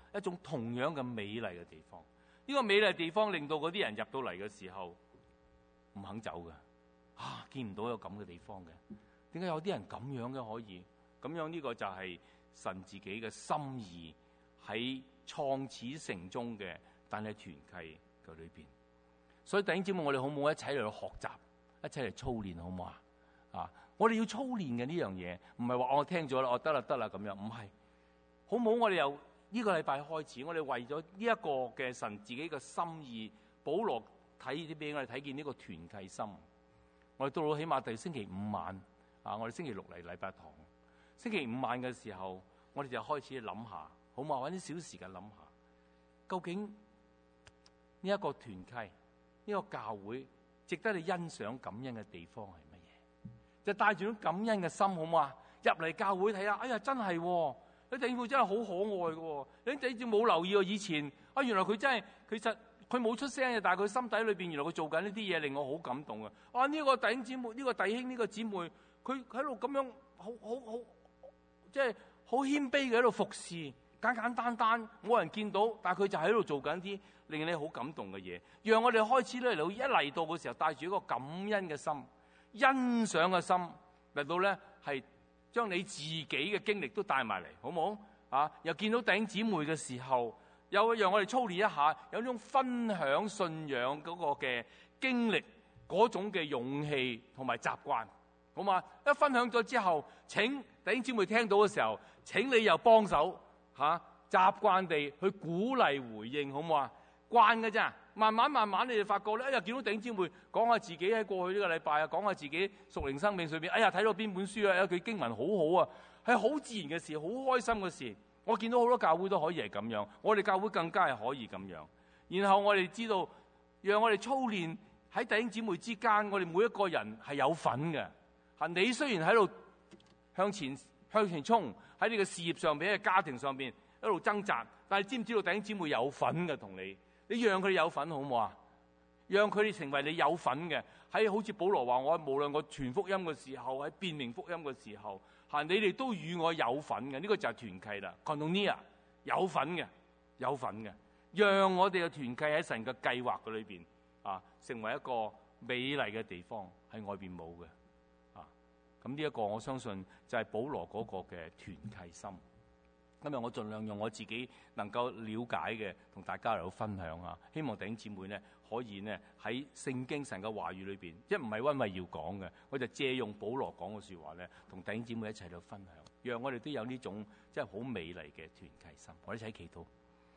S1: 一種同樣嘅美麗嘅地方。呢個美麗嘅地方令到嗰啲人入到嚟嘅時候唔肯走嘅。啊，見唔到有咁嘅地方嘅，點解有啲人咁樣嘅可以？咁樣呢個就係神自己嘅心意喺創始成終嘅，但係團契嘅裏邊。所以弟兄姊妹，我哋好唔好一齊嚟到學習，一齊嚟操練，好唔好啊？啊，我哋要操練嘅呢樣嘢，唔係話我聽咗啦，我得啦得啦咁樣，唔係。好唔好？我哋由呢個禮拜開始，我哋為咗呢一個嘅神自己嘅心意，保羅睇啲俾我哋睇見呢個團契心。我哋到到起碼第星期五晚啊，我哋星期六嚟禮拜堂。星期五晚嘅時候，我哋就開始諗下，好嘛？揾啲小時間諗下，究竟呢一個團契、呢個教會值得你欣賞感恩嘅地方係乜嘢？就帶住種感恩嘅心，好嘛？入嚟教會睇下，哎呀，真係喎！你弟兄真係好可愛嘅，你弟兄冇留意喎，以前啊，原來佢真係，其實佢冇出聲嘅，但係佢心底裏邊，原來佢做緊呢啲嘢，令我好感動啊！啊，呢個弟兄姊妹，呢個弟兄，呢個姊妹，佢喺度咁樣，好好好，即係好謙卑嘅喺度服侍，簡簡單單，冇人見到，但係佢就喺度做緊啲令你好感動嘅嘢，讓我哋開始咧嚟到一嚟到嘅時候，帶住一個感恩嘅心、欣賞嘅心嚟到咧係。將你自己嘅經歷都帶埋嚟，好唔好啊？又見到弟兄姊妹嘅時候，又讓我哋操練一下，有種分享信仰嗰個嘅經歷，嗰種嘅勇氣同埋習慣，好嘛？一分享咗之後，請弟兄姊妹聽到嘅時候，請你又幫手嚇，習慣地去鼓勵回應，好唔好啊？慣嘅啫。慢慢慢慢，你哋發覺咧，哎呀，見到弟兄姊妹講下自己喺過去呢個禮拜啊，講下自己屬靈生命上邊，哎呀，睇到邊本書啊，有句經文好好啊，係好自然嘅事，好開心嘅事。我見到好多教會都可以係咁樣，我哋教會更加係可以咁樣。然後我哋知道，讓我哋操練喺弟兄姊妹之間，我哋每一個人係有份嘅。嚇，你雖然喺度向前向前衝，喺你嘅事業上邊、喺家庭上邊一路掙扎，但係知唔知道弟兄姊妹有份嘅同你？你讓佢哋有份好唔好啊？讓佢哋成為你有份嘅，喺好似保羅話我，無論我傳福音嘅時候，喺辨明福音嘅時候，嚇你哋都與我有份嘅，呢、這個就係團契啦。Koinonia 有份嘅，有份嘅，讓我哋嘅團契喺神嘅計劃嘅裏邊啊，成為一個美麗嘅地方，喺外邊冇嘅啊。咁呢一個我相信就係保羅嗰個嘅團契心。今日我盡量用我自己能夠了解嘅，同大家嚟到分享啊！希望弟兄姊妹咧可以咧喺聖經神嘅話語裏邊，即係唔係溫慧耀講嘅，我就借用保羅講嘅説話咧，同弟兄姊妹一齊嚟到分享，讓我哋都有呢種即係好美麗嘅團契心。我哋一齊祈禱，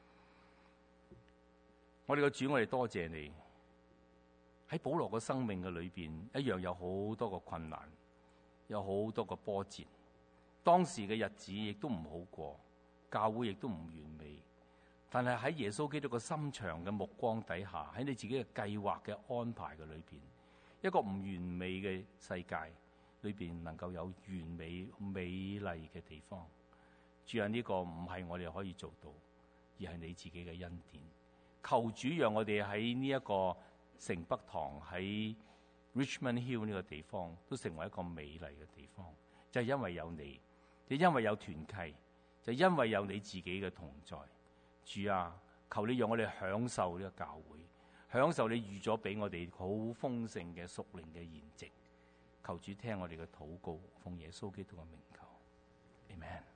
S1: 我哋個主，我哋多謝你喺保羅嘅生命嘅裏邊，一樣有好多個困難，有好多個波折，當時嘅日子亦都唔好過。教會亦都唔完美，但係喺耶穌基督嘅心腸嘅目光底下，喺你自己嘅計劃嘅安排嘅裏邊，一個唔完美嘅世界裏邊，能夠有完美美麗嘅地方。主啊，呢個唔係我哋可以做到，而係你自己嘅恩典。求主讓我哋喺呢一個城北堂，喺 Richmond Hill 呢個地方，都成為一個美麗嘅地方，就係因為有你，就因為有團契。就因為有你自己嘅同在，主啊，求你讓我哋享受呢個教會，享受你預咗俾我哋好豐盛嘅屬靈嘅筵席。求主聽我哋嘅禱告，奉耶穌基督嘅名求，Amen。